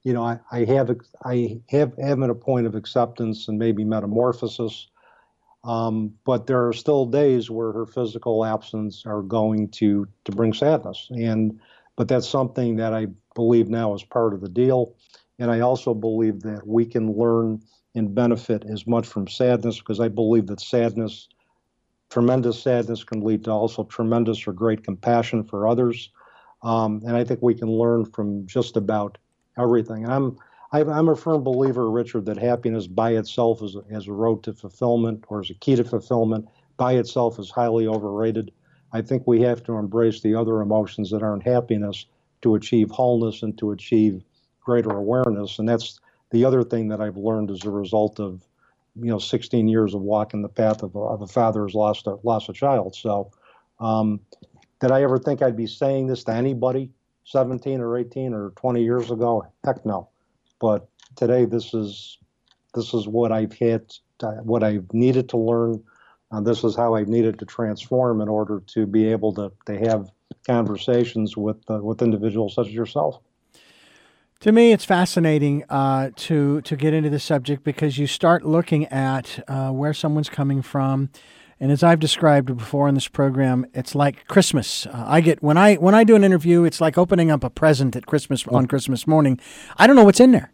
I'm at a point of acceptance and maybe metamorphosis. But there are still days where her physical absence are going to bring sadness. But that's something that I believe now is part of the deal. And I also believe that we can learn and benefit as much from sadness, because I believe that tremendous sadness can lead to also tremendous or great compassion for others. And I think we can learn from just about everything. And I'm a firm believer, Richard, that happiness by itself as a road to fulfillment, or as a key to fulfillment, by itself is highly overrated. I think we have to embrace the other emotions that aren't happiness to achieve wholeness and to achieve greater awareness. And that's the other thing that I've learned as a result of 16 years of walking the path of a father who's lost a child. So did I ever think I'd be saying this to anybody 17 or 18 or 20 years ago? Heck no. But today, this is what what I've needed to learn. This is how I've needed to transform in order to be able to have conversations with individuals such as yourself. To me, it's fascinating to get into this subject, because you start looking at where someone's coming from. And as I've described before in this program, it's like Christmas. When I do an interview, it's like opening up a present at Christmas on Christmas morning. I don't know what's in there.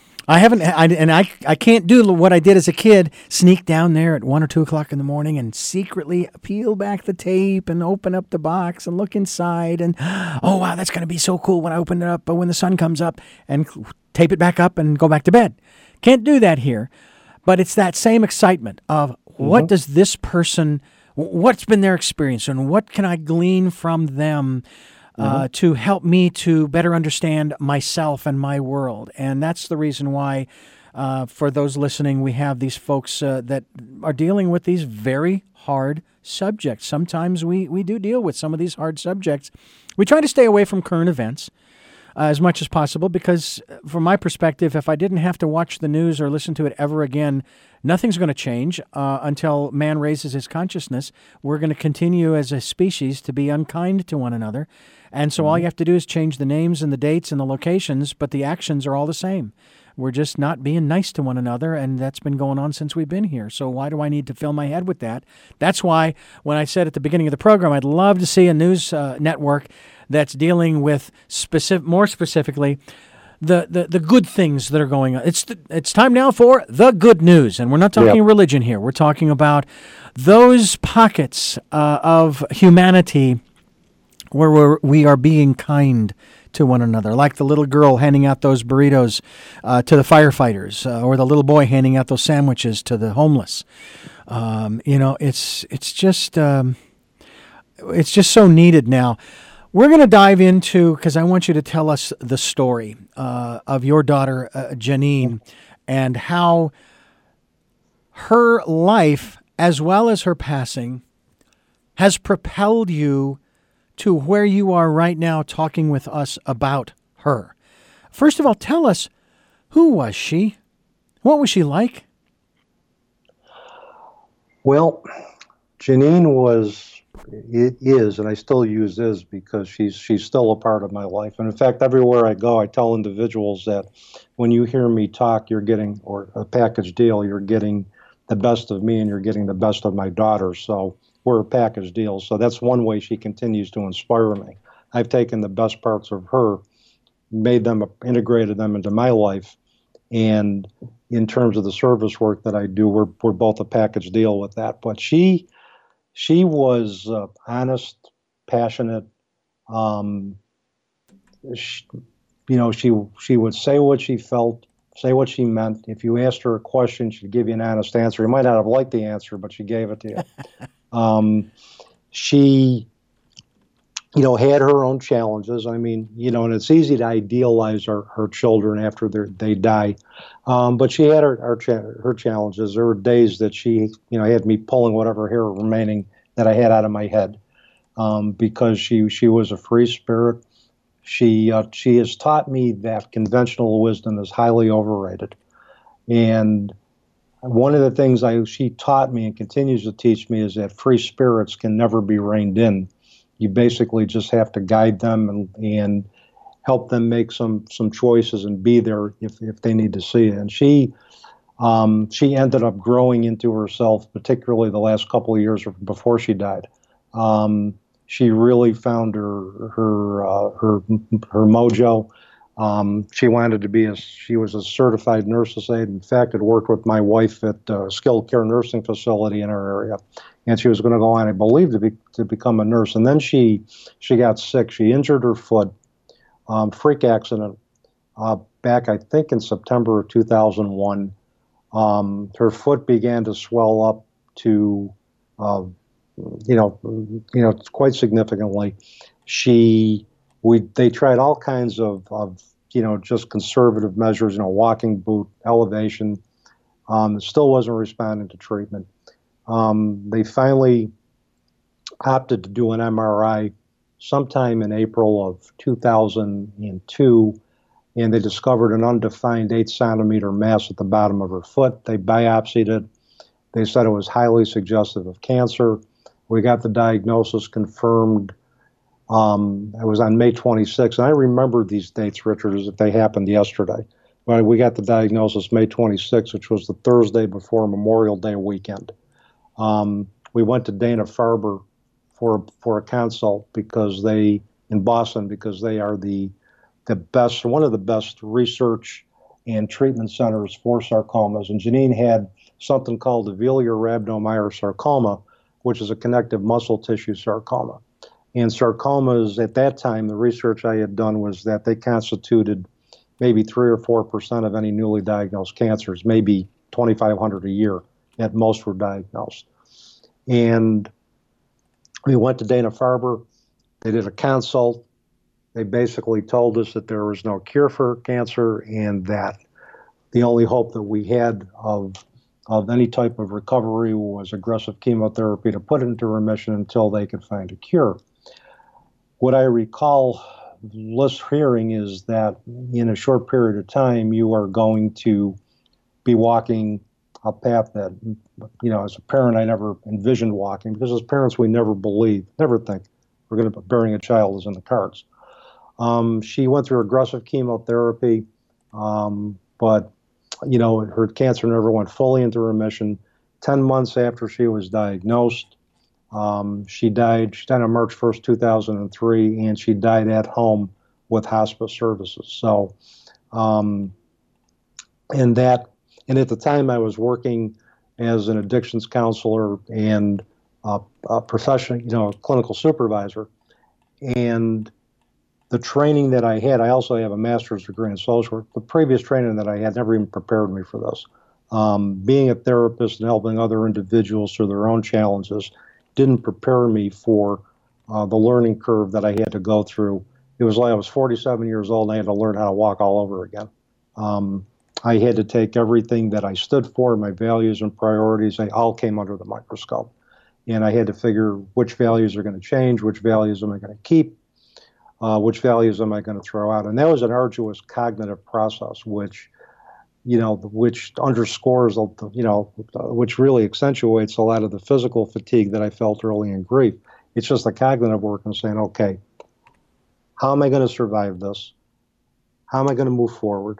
I can't do what I did as a kid: sneak down there at 1 or 2 o'clock in the morning and secretly peel back the tape and open up the box and look inside and, oh wow, that's going to be so cool when I open it up. But when the sun comes up, and tape it back up and go back to bed. Can't do that here. But it's that same excitement of what does this person, what's been their experience, and what can I glean from them to help me to better understand myself and my world. And that's the reason why, for those listening, we have these folks that are dealing with these very hard subjects. Sometimes we do deal with some of these hard subjects. We try to stay away from current events as much as possible, because from my perspective, if I didn't have to watch the news or listen to it ever again, nothing's going to change until man raises his consciousness. We're going to continue as a species to be unkind to one another. And so all you have to do is change the names and the dates and the locations, but the actions are all the same. We're just not being nice to one another, and that's been going on since we've been here. So why do I need to fill my head with that? That's why when I said at the beginning of the program, I'd love to see a news network that's dealing with more specifically the good things that are going on. It's time now for the good news, and we're not talking religion here. We're talking about those pockets of humanity where we are being kind to one another, like the little girl handing out those burritos to the firefighters, or the little boy handing out those sandwiches to the homeless. It's just so needed now. We're going to dive into, because I want you to tell us the story of your daughter, Janine, and how her life, as well as her passing, has propelled you to where you are right now talking with us about her. First of all, tell us, who was she? What was she like? Well, Janine is, and I still use is, because she's still a part of my life. And in fact, everywhere I go, I tell individuals that when you hear me talk, you're getting, or a package deal, you're getting the best of me and you're getting the best of my daughter. So we're a package deal. So that's one way she continues to inspire me. I've taken the best parts of her, integrated them into my life. And in terms of the service work that I do, we're both a package deal with that. But she was honest, passionate. She would say what she felt, say what she meant. If you asked her a question, she'd give you an honest answer. You might not have liked the answer, but she gave it to you. She, had her own challenges. I mean, and it's easy to idealize her children after they die. But she had her challenges. There were days that she, had me pulling whatever hair remaining that I had out of my head, because she was a free spirit. She has taught me that conventional wisdom is highly overrated. And one of the things she taught me and continues to teach me is that free spirits can never be reined in. You basically just have to guide them, and help them make some choices and be there if they need to see it. And she ended up growing into herself, particularly the last couple of years before she died. She really found her mojo. She was a certified nurse's aide. In fact, had worked with my wife at a skilled care nursing facility in our area, and she was going to go on, I believe, to become a nurse. And then she got sick. She injured her foot, freak accident, back I think in September of 2001. Her foot began to swell up to, quite significantly. They tried all kinds of just conservative measures, walking boot, elevation. It still wasn't responding to treatment. They finally opted to do an MRI sometime in April of 2002, and they discovered an undefined 8-centimeter mass at the bottom of her foot. They biopsied it. They said it was highly suggestive of cancer. We got the diagnosis confirmed. It was on May 26th. And I remember these dates, Richard, as if they happened yesterday. But we got the diagnosis May 26th, which was the Thursday before Memorial Day weekend. We went to Dana-Farber for a consult in Boston because they are one of the best research and treatment centers for sarcomas. And Janine had something called Avelia rhabdomyosarcoma sarcoma, which is a connective muscle tissue sarcoma. And sarcomas at that time, the research I had done was that they constituted maybe 3 or 4% of any newly diagnosed cancers, maybe 2,500 a year at most were diagnosed. And we went to Dana-Farber. They did a consult. They basically told us that there was no cure for cancer and that the only hope that we had of any type of recovery was aggressive chemotherapy to put it into remission until they could find a cure. What I recall hearing is that in a short period of time, you are going to be walking a path that, as a parent, I never envisioned walking, because as parents, we never think we're going to be burying a child is in the cards. She went through aggressive chemotherapy, but her cancer never went fully into remission. 10 months after she was diagnosed, she died. She died on March 1st, 2003, and she died at home with hospice services. So, and at the time I was working as an addictions counselor and a professional, clinical supervisor. And the training that I had, I also have a master's degree in social work. The previous training that I had never even prepared me for this. Being a therapist and helping other individuals through their own challenges didn't prepare me for the learning curve that I had to go through. It was like I was 47 years old and I had to learn how to walk all over again. I had to take everything that I stood for, my values and priorities, they all came under the microscope. And I had to figure which values are going to change, which values am I going to keep, which values am I going to throw out. And that was an arduous cognitive process, which underscores, which really accentuates a lot of the physical fatigue that I felt early in grief. It's just the cognitive work and saying, okay, how am I going to survive this? How am I going to move forward?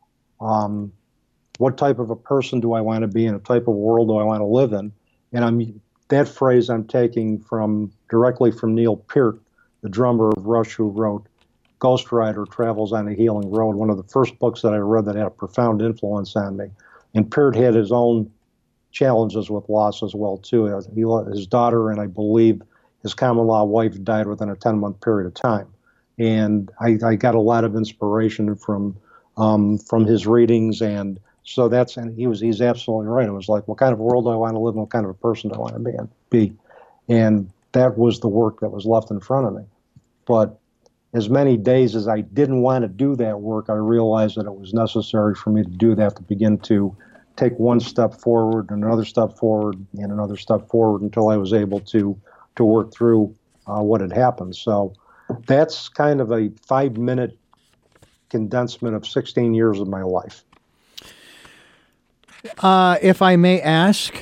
What type of a person do I want to be in? A type of world do I want to live in? And that phrase I'm taking directly from Neil Peart, the drummer of Rush, who wrote Ghost Rider Travels on a Healing Road, one of the first books that I read that had a profound influence on me. And Peart had his own challenges with loss as well, too. His daughter and I believe his common-law wife died within a 10-month period of time. And I got a lot of inspiration from his readings, and so he's absolutely right. It was like, what kind of world do I want to live in? What kind of a person do I want to be? And that was the work that was left in front of me. But as many days as I didn't want to do that work, I realized that it was necessary for me to do that, to begin to take one step forward, another step forward, and another step forward until I was able to work through what had happened. So that's kind of a 5-minute condensement of 16 years of my life. If I may ask,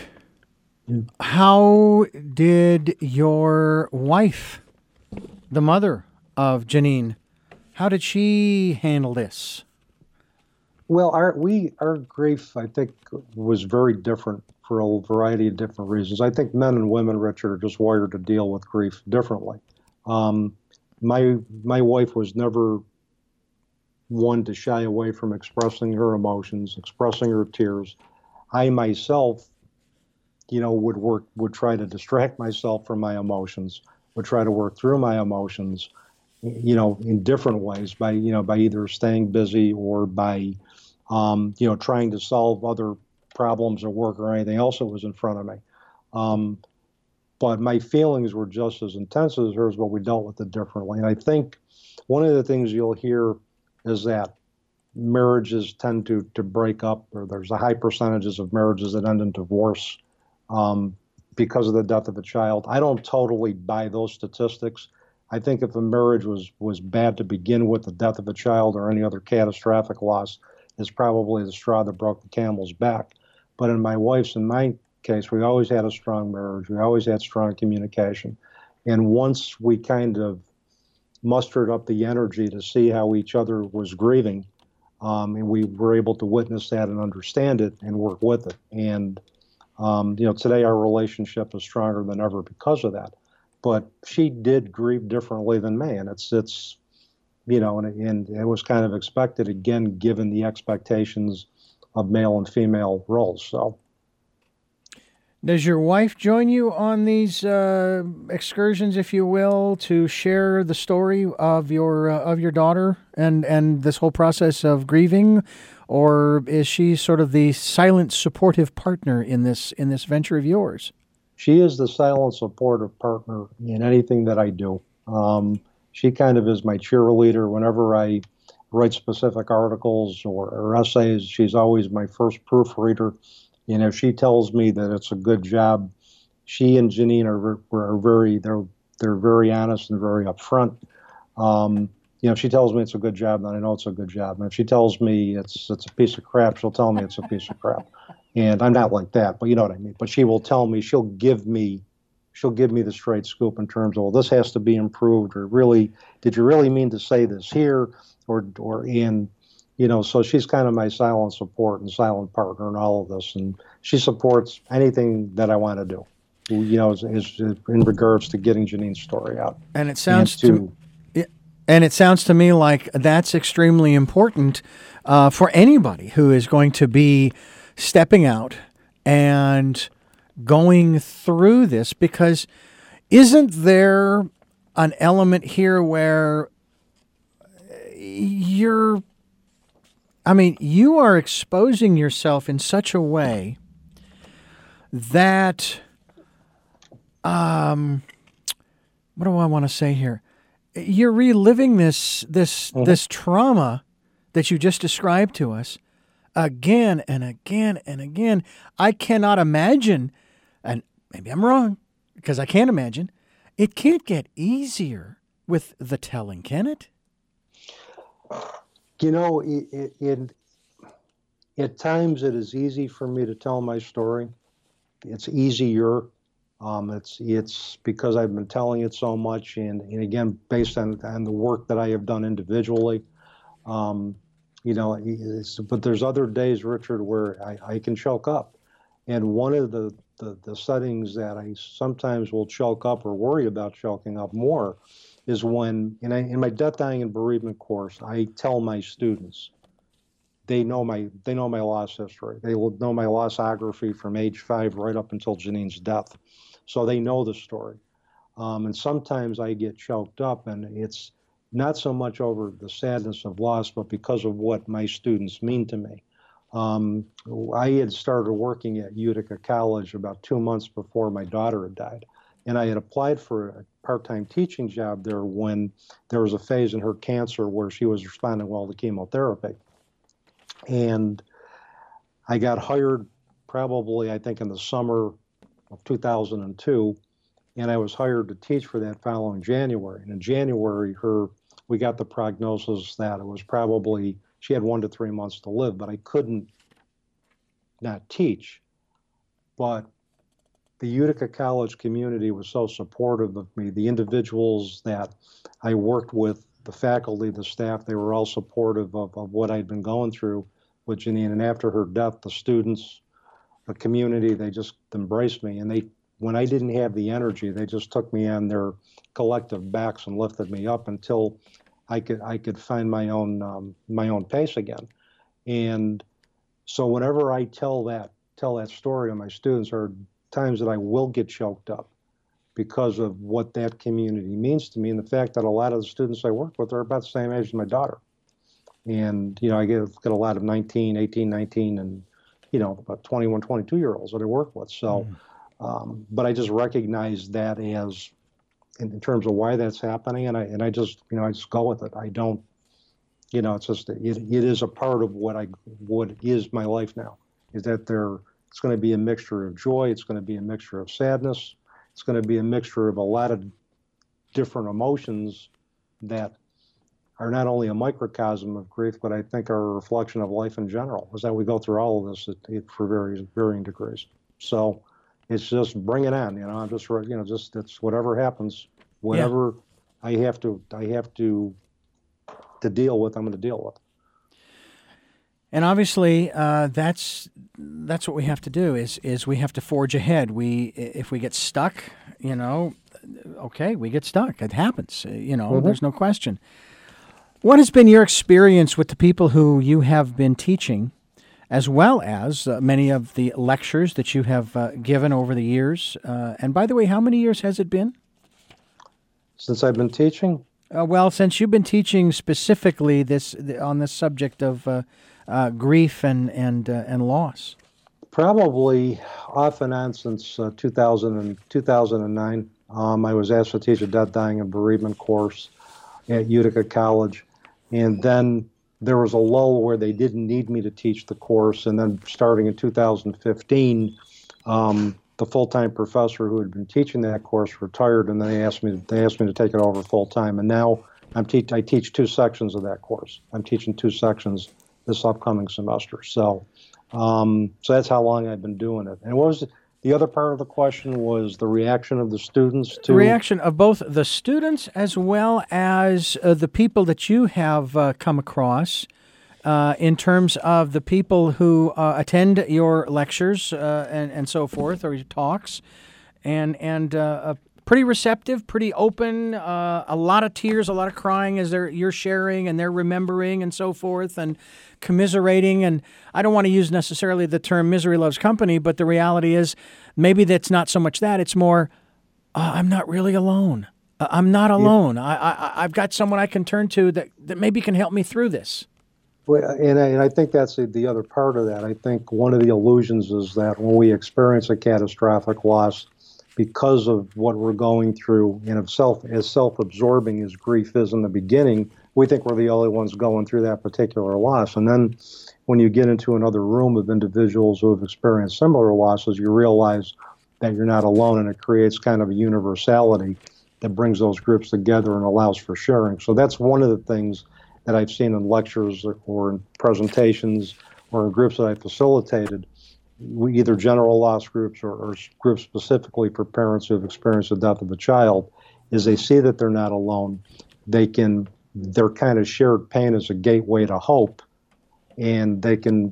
how did your wife, the mother of Janine, How did she handle this? Well, our grief, I think, was very different for a variety of different reasons. I think men and women, Richard, are just wired to deal with grief differently. Um, my wife was never one to shy away from expressing her emotions, expressing her tears. I myself, would try to distract myself from my emotions, would try to work through my emotions, in different ways by either staying busy or by, trying to solve other problems at work or anything else that was in front of me. But my feelings were just as intense as hers, but we dealt with it differently. And I think one of the things you'll hear is that marriages tend to break up, or there's a high percentages of marriages that end in divorce because of the death of a child. I don't totally buy those statistics. I think if a marriage was bad to begin with, the death of a child or any other catastrophic loss is probably the straw that broke the camel's back. But in my wife's and my case, we always had a strong marriage. We always had strong communication. And once we kind of mustered up the energy to see how each other was grieving, and we were able to witness that and understand it and work with it. And, today our relationship is stronger than ever because of that. But she did grieve differently than me. And and it was kind of expected, again, given the expectations of male and female roles. So, Does your wife join you on these excursions, if you will, to share the story of your daughter and this whole process of grieving, or is she sort of the silent, supportive partner in this venture of yours? she is the silent supportive partner in anything that I do. She kind of is my cheerleader whenever I write specific articles or essays. She's always my first proofreader. If she tells me that it's a good job, she and Janine they're very honest and very upfront. If she tells me it's a good job, then I know it's a good job. And if she tells me it's a piece of crap, she'll tell me it's a piece of crap. And I'm not like that, but you know what I mean. But she will tell me, she'll give me the straight scoop in terms of, well, this has to be improved, or really, did you really mean to say this here, so she's kind of my silent support and silent partner in all of this, and she supports anything that I want to do, is in regards to getting Janine's story out. And it sounds to me like that's extremely important for anybody who is going to be stepping out and going through this, because isn't there an element here where you are exposing yourself in such a way that, what do I want to say here? You're reliving this trauma that you just described to us again and again and again. I cannot imagine, and maybe I'm wrong, because I can't imagine, it can't get easier with the telling, can it? At times it is easy for me to tell my story. It's easier. It's because I've been telling it so much, and again, based on the work that I have done individually. But there's other days, Richard, where I can choke up. And one of the settings that I sometimes will choke up or worry about choking up more is when, in my death, dying, and bereavement course, I tell my students, they know my loss history. They will know my lossography from age 5 right up until Janine's death. So they know the story. And sometimes I get choked up, and it's not so much over the sadness of loss, but because of what my students mean to me. I had started working at Utica College about 2 months before my daughter had died. And I had applied for a part-time teaching job there when there was a phase in her cancer where she was responding well to chemotherapy. And I got hired probably, I think, in the summer of 2002, and I was hired to teach for that following January. And in January, we got the prognosis that it was probably, she had 1 to 3 months to live, but I couldn't not teach. But the Utica College community was so supportive of me. The individuals that I worked with the faculty, the staff, they were all supportive of what I'd been going through with Janine. And after her death, the students, the community, they just embraced me. And when I didn't have the energy, they just took me on their collective backs and lifted me up until I could find my own pace again. And so whenever I tell that story to my students, there are times that I will get choked up because of what that community means to me, and the fact that a lot of the students I work with are about the same age as my daughter. And, I get a lot of 18, 19, and, about 21, 22-year-olds that I work with. So, but I just recognize that as, in terms of why that's happening, and I just go with it. I don't, it's just, it is a part of what is my life now, is that it's going to be a mixture of joy, it's going to be a mixture of sadness, it's going to be a mixture of a lot of different emotions that are not only a microcosm of grief, but I think are a reflection of life in general, is that we go through all of this for varying degrees. So it's just bring it on, I'm just, just it's whatever happens, whatever I have to deal with, I'm going to deal with. And obviously, that's what we have to do. Is we have to forge ahead. If we get stuck, okay, we get stuck. It happens. There's no question. What has been your experience with the people who you have been teaching, as well as many of the lectures that you have given over the years? And by the way, how many years has it been? Since I've been teaching? Well, since you've been teaching specifically on this subject of grief and loss. Probably off and on since 2009. I was asked to teach a death, dying, and bereavement course at Utica College. And then there was a lull where they didn't need me to teach the course. And then starting in 2015, the full-time professor who had been teaching that course retired, and they asked me to take it over full-time. And now I teach 2 sections of that course. I'm teaching 2 sections this upcoming semester. So that's how long I've been doing it. And what was the other part of the question was the reaction of the students to... The reaction of both the students as well as the people that you have come across in terms of the people who attend your lectures and so forth, or your talks, and pretty receptive, pretty open, a lot of tears, a lot of crying as you're sharing and they're remembering and so forth and commiserating. And I don't want to use necessarily the term misery loves company, but the reality is maybe that's not so much that. It's more, I'm not really alone. I'm not alone. Yeah. I've got someone I can turn to that maybe can help me through this. Well, and I think that's the other part of that. I think one of the illusions is that when we experience a catastrophic loss, because of what we're going through, and as self-absorbing as grief is in the beginning, we think we're the only ones going through that particular loss. And then when you get into another room of individuals who have experienced similar losses, you realize that you're not alone, and it creates kind of a universality that brings those groups together and allows for sharing. So that's one of the things that I've seen in lectures or in presentations or in groups that I facilitated, either general loss groups or groups specifically for parents who have experienced the death of a child, is they see that they're not alone. Their kind of shared pain is a gateway to hope, and they can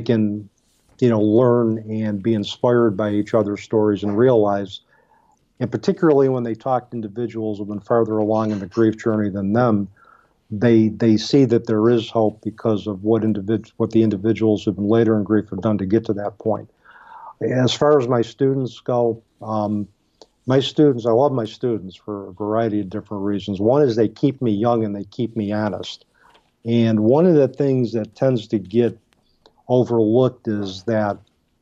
learn and be inspired by each other's stories and realize, and particularly when they talk to individuals who've been farther along in the grief journey than them, they see that there is hope because of what the individuals who've been later in grief have done to get to that point. As far as my students go, I love my students for a variety of different reasons. One is they keep me young and they keep me honest. And one of the things that tends to get overlooked is that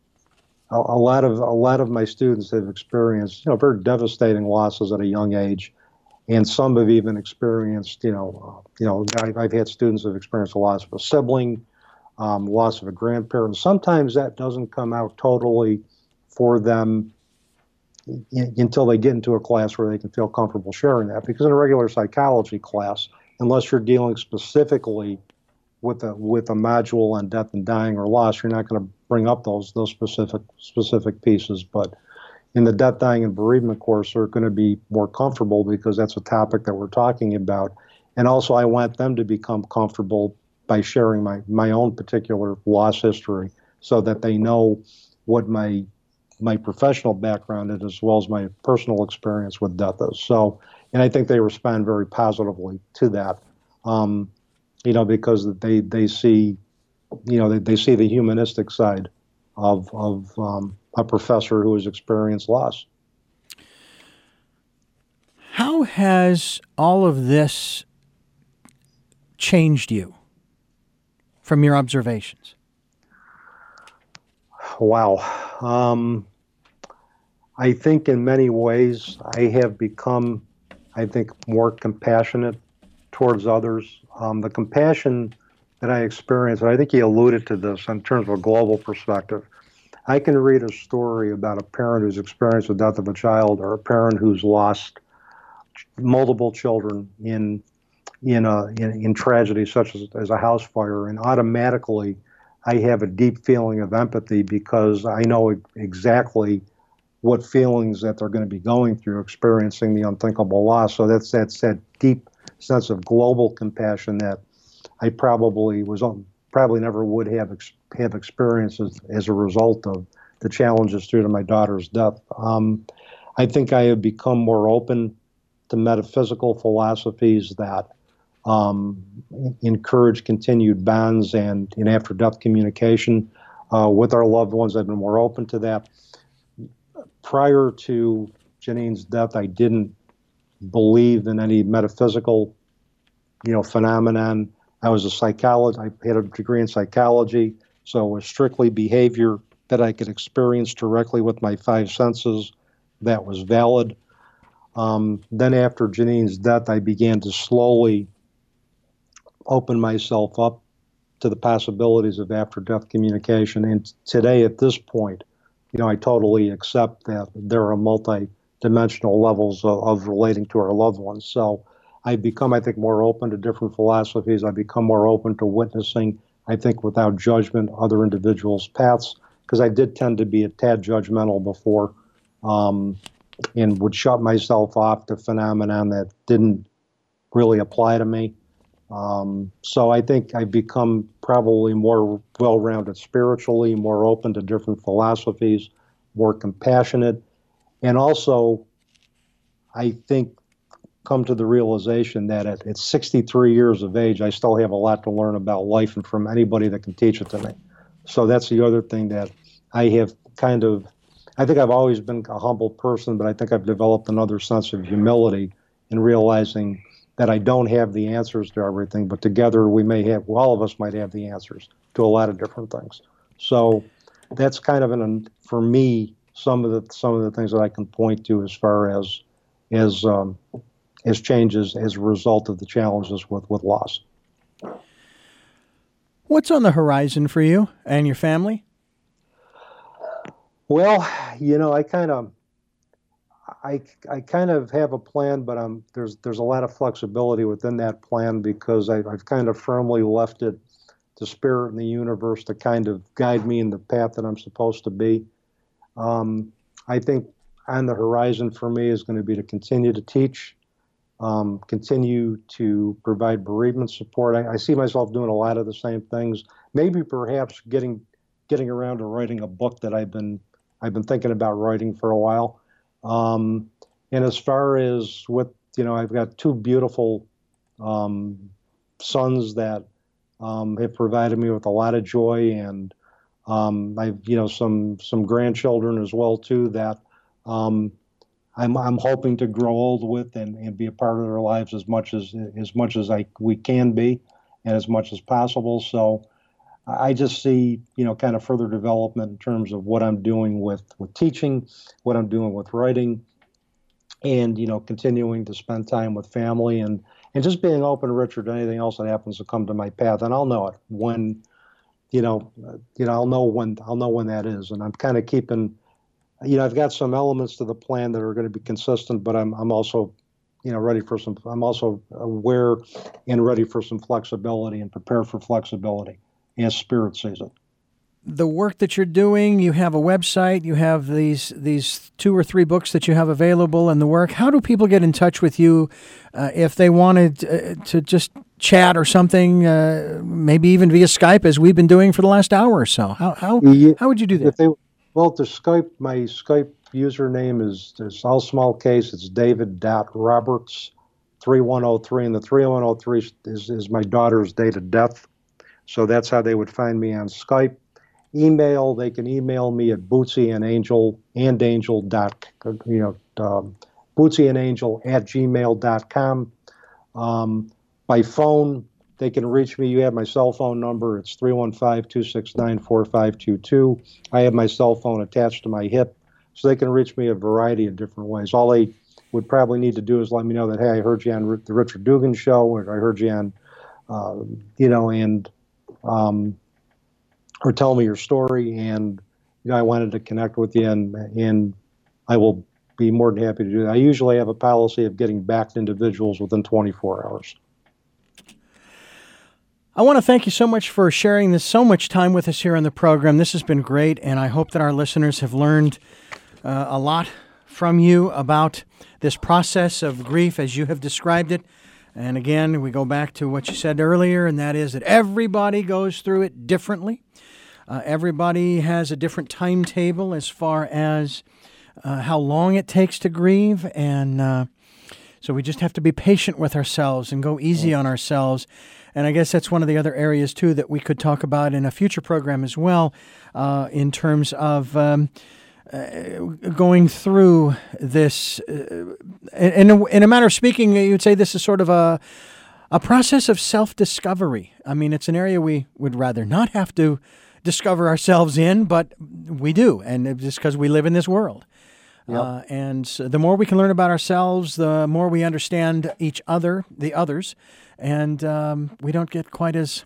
a lot of my students have experienced very devastating losses at a young age. And some have even experienced, I've had students who have experienced the loss of a sibling, loss of a grandparent. Sometimes that doesn't come out totally for them until they get into a class where they can feel comfortable sharing that. Because in a regular psychology class, unless you're dealing specifically with a module on death and dying or loss, you're not going to bring up those specific pieces. But in the death, dying, and bereavement course, they're going to be more comfortable because that's a topic that we're talking about. And also I want them to become comfortable by sharing my own particular loss history so that they know what my professional background is as well as my personal experience with death is. So, and I think they respond very positively to that, because they see, they see the humanistic side of a professor who has experienced loss. How has all of this changed you from your observations? Wow. I think in many ways I have become, I think, more compassionate towards others. The compassion that I experience, and I think you alluded to this in terms of a global perspective. I can read a story about a parent who's experienced the death of a child, or a parent who's lost multiple children in tragedy such as a house fire, and automatically I have a deep feeling of empathy because I know exactly what feelings that they're going to be going through, experiencing the unthinkable loss. So that's that deep sense of global compassion that I probably never would have experienced as a result of the challenges due to my daughter's death. I think I have become more open to metaphysical philosophies that encourage continued bonds and in after-death communication with our loved ones. I've been more open to that. Prior to Janine's death, I didn't believe in any metaphysical, phenomenon. I was a psychologist. I had a degree in psychology, so it was strictly behavior that I could experience directly with my five senses. That was valid. Then after Janine's death, I began to slowly open myself up to the possibilities of after-death communication. And today, at this point, I totally accept that there are multi-dimensional levels of relating to our loved ones. So I've become, I think, more open to different philosophies. I've become more open to witnessing, I think, without judgment, other individuals' paths, because I did tend to be a tad judgmental before, and would shut myself off to phenomenon that didn't really apply to me. So I think I've become probably more well-rounded spiritually, more open to different philosophies, more compassionate, and also I think come to the realization that at 63 years of age, I still have a lot to learn about life and from anybody that can teach it to me. So that's the other thing that I have I think I've always been a humble person, but I think I've developed another sense of humility in realizing that I don't have the answers to everything, but together all of us might have the answers to a lot of different things. So that's kind of for me, some of the things that I can point to as far as changes as a result of the challenges with loss. What's on the horizon for you and your family? Well, I kind of have a plan, but there's a lot of flexibility within that plan because I've kind of firmly left it to Spirit and the universe to kind of guide me in the path that I'm supposed to be. I think on the horizon for me is going to be to continue to teach, continue to provide bereavement support. I see myself doing a lot of the same things. Maybe perhaps getting around to writing a book that I've been thinking about writing for a while. And as far as I've got two beautiful sons that have provided me with a lot of joy, and I've some grandchildren as well too that I'm hoping to grow old with and be a part of their lives as much as we can be, and as much as possible. So I just see, kind of further development in terms of what I'm doing with teaching, what I'm doing with writing, and, continuing to spend time with family and just being open, Richard, to anything else that happens to come to my path. And I'll know it when, I'll know when that is. And I'm kind of keeping, I've got some elements to the plan that are going to be consistent, but I'm also, I'm also aware and ready for some flexibility and prepare for flexibility as Spirit sees it. the work that you're doing. You have a website. You have these 2 or 3 books that you have available and the work. How do people get in touch with you if they wanted to just chat or something, maybe even via Skype, as we've been doing for the last hour or so? How would you do that? The Skype, my Skype username is all small case. It's David.Roberts3103, and the 3103 is my daughter's date of death. So that's how they would find me on Skype. Email, they can email me at bootsyandangel@gmail.com. By phone, they can reach me. You have my cell phone number. It's 315-269-4522. I have my cell phone attached to my hip, so they can reach me a variety of different ways. All they would probably need to do is let me know that, hey, I heard you on the Richard Dugan show, or I heard you on, or tell me your story, and I wanted to connect with you, and I will be more than happy to do that. I usually have a policy of getting back to individuals within 24 hours. I want to thank you so much for sharing so much time with us here on the program. This has been great, and I hope that our listeners have learned a lot from you about this process of grief as you have described it. And again, we go back to what you said earlier, and that is that everybody goes through it differently. Everybody has a different timetable as far as how long it takes to grieve, and so we just have to be patient with ourselves and go easy on ourselves. And I guess that's one of the other areas, too, that we could talk about in a future program as well, in terms of going through this. In a manner of speaking, you would say this is sort of a process of self-discovery. I mean, it's an area we would rather not have to discover ourselves in, but we do, and just because we live in this world. Yep. And so the more we can learn about ourselves, the more we understand each other, the others, and we don't get quite as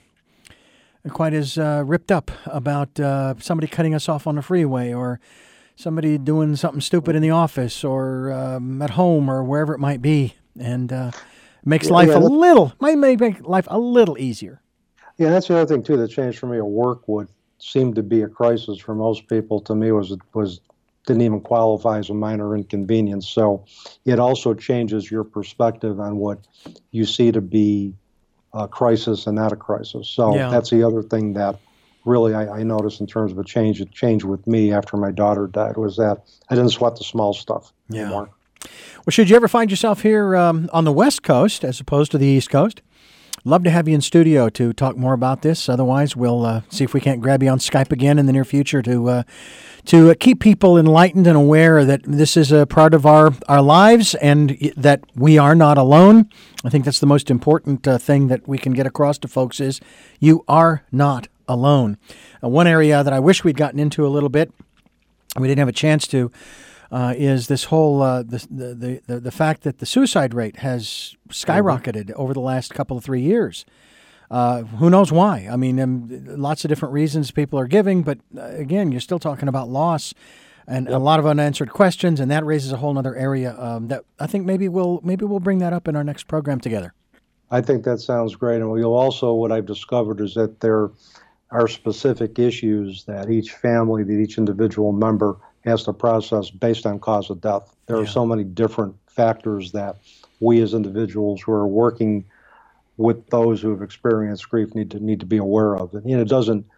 ripped up about somebody cutting us off on the freeway, or somebody doing something stupid in the office, or at home, or wherever it might be, and makes life might make life a little easier. Yeah, that's the other thing too that changed for me at work. Would seem to be a crisis for most people. To me, was didn't even qualify as a minor inconvenience. So it also changes your perspective on what you see to be a crisis and not a crisis. So that's the other thing that really I noticed in terms of a change with me after my daughter died, was that I didn't sweat the small stuff anymore. Well, should you ever find yourself here on the West Coast as opposed to the East Coast, love to have you in studio to talk more about this. Otherwise, we'll see if we can't grab you on Skype again in the near future to keep people enlightened and aware that this is a part of our lives and that we are not alone. I think that's the most important thing that we can get across to folks is you are not alone. One area that I wish we'd gotten into a little bit, we didn't have a chance to, is this whole the fact that the suicide rate has skyrocketed over the last couple of 3 years. Who knows why? I mean, lots of different reasons people are giving, but again, you're still talking about loss and a lot of unanswered questions, and that raises a whole other area that I think maybe we'll bring that up in our next program together. I think that sounds great, and we'll also, what I've discovered is that there are specific issues that each family, that each individual member has to process based on cause of death. There are so many different factors that we as individuals who are working with those who have experienced grief need to be aware of. And it doesn't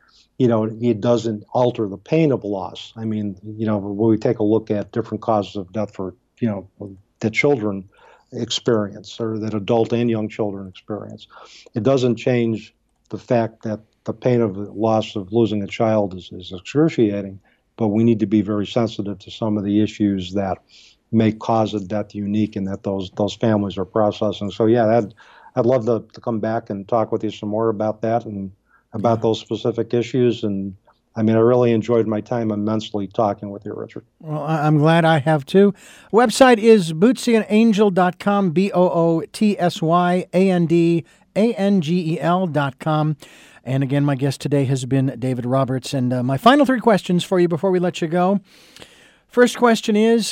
alter the pain of loss. I mean, when we take a look at different causes of death for that children experience, or that adult and young children experience, it doesn't change the fact that the pain of the loss of losing a child is excruciating. But we need to be very sensitive to some of the issues that make cause of death unique and that those families are processing. So I'd love to come back and talk with you some more about that and about those specific issues. And I mean, I really enjoyed my time immensely talking with you, Richard. Well, I'm glad I have too. Website is bootsyandangel.com, BOOTSYANDANGEL.com. And again, my guest today has been David Roberts. And my final 3 questions for you before we let you go. First question is,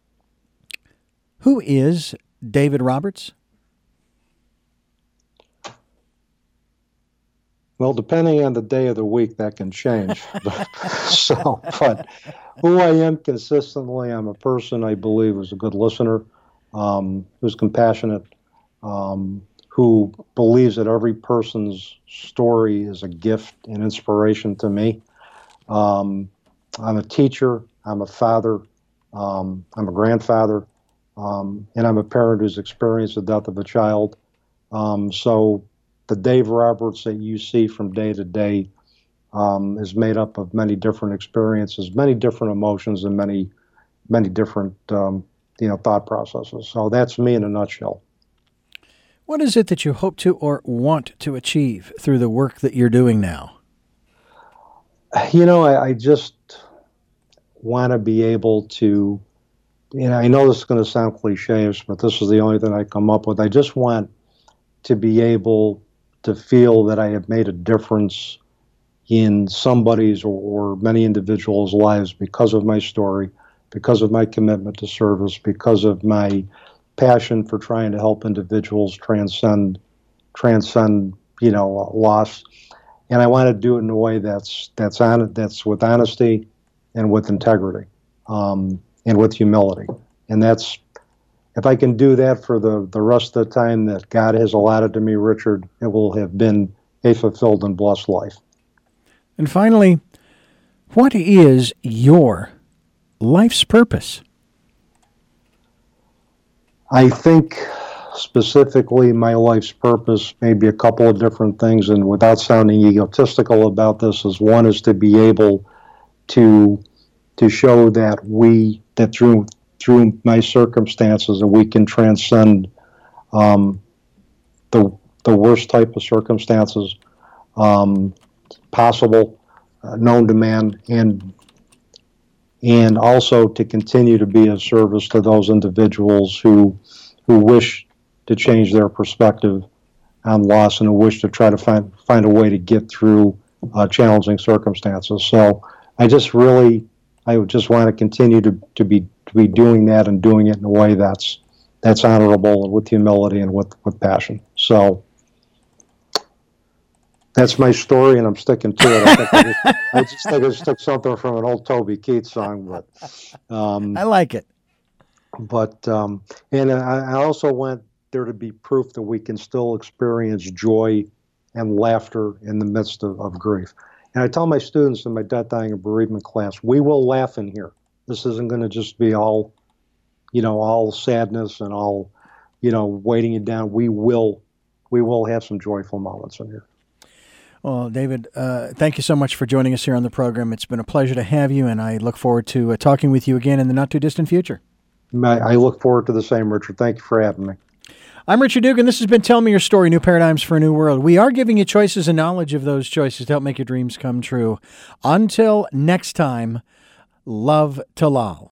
who is David Roberts? Well, depending on the day of the week, that can change. But who I am consistently, I'm a person I believe who's a good listener, who's compassionate, who believes that every person's story is a gift and inspiration to me. I'm a teacher, I'm a father, I'm a grandfather, and I'm a parent who's experienced the death of a child. So the Dave Roberts that you see from day to day is made up of many different experiences, many different emotions, and many different thought processes. So that's me in a nutshell. What is it that you hope to or want to achieve through the work that you're doing now? I just want to be able to, I know this is going to sound cliche, but this is the only thing I come up with. I just want to be able to feel that I have made a difference in somebody's or many individuals' lives because of my story, because of my commitment to service, because of my passion for trying to help individuals transcend loss. And I want to do it in a way that's with honesty and with integrity, and with humility. And that's, if I can do that for the rest of the time that God has allotted to me, Richard, it will have been a fulfilled and blessed life. And finally, what is your life's purpose? I think specifically my life's purpose may be a couple of different things, and without sounding egotistical about this, is one is to be able to show that through my circumstances that we can transcend the worst type of circumstances possible, known to man, and also to continue to be of service to those individuals who wish to change their perspective on loss and who wish to try to find a way to get through challenging circumstances. So I just want to continue to be doing that, and doing it in a way that's honorable and with humility and with passion. So that's my story, and I'm sticking to it. I just took something from an old Toby Keith song, but I like it. But and I also want there to be proof that we can still experience joy and laughter in the midst of grief. And I tell my students in my death, dying, and bereavement class, we will laugh in here. This isn't going to just be all sadness and all, weighting you down. We will have some joyful moments in here. Well, David, thank you so much for joining us here on the program. It's been a pleasure to have you, and I look forward to talking with you again in the not-too-distant future. I look forward to the same, Richard. Thank you for having me. I'm Richard Dugan. This has been Tell Me Your Story, New Paradigms for a New World. We are giving you choices and knowledge of those choices to help make your dreams come true. Until next time, love to Lal.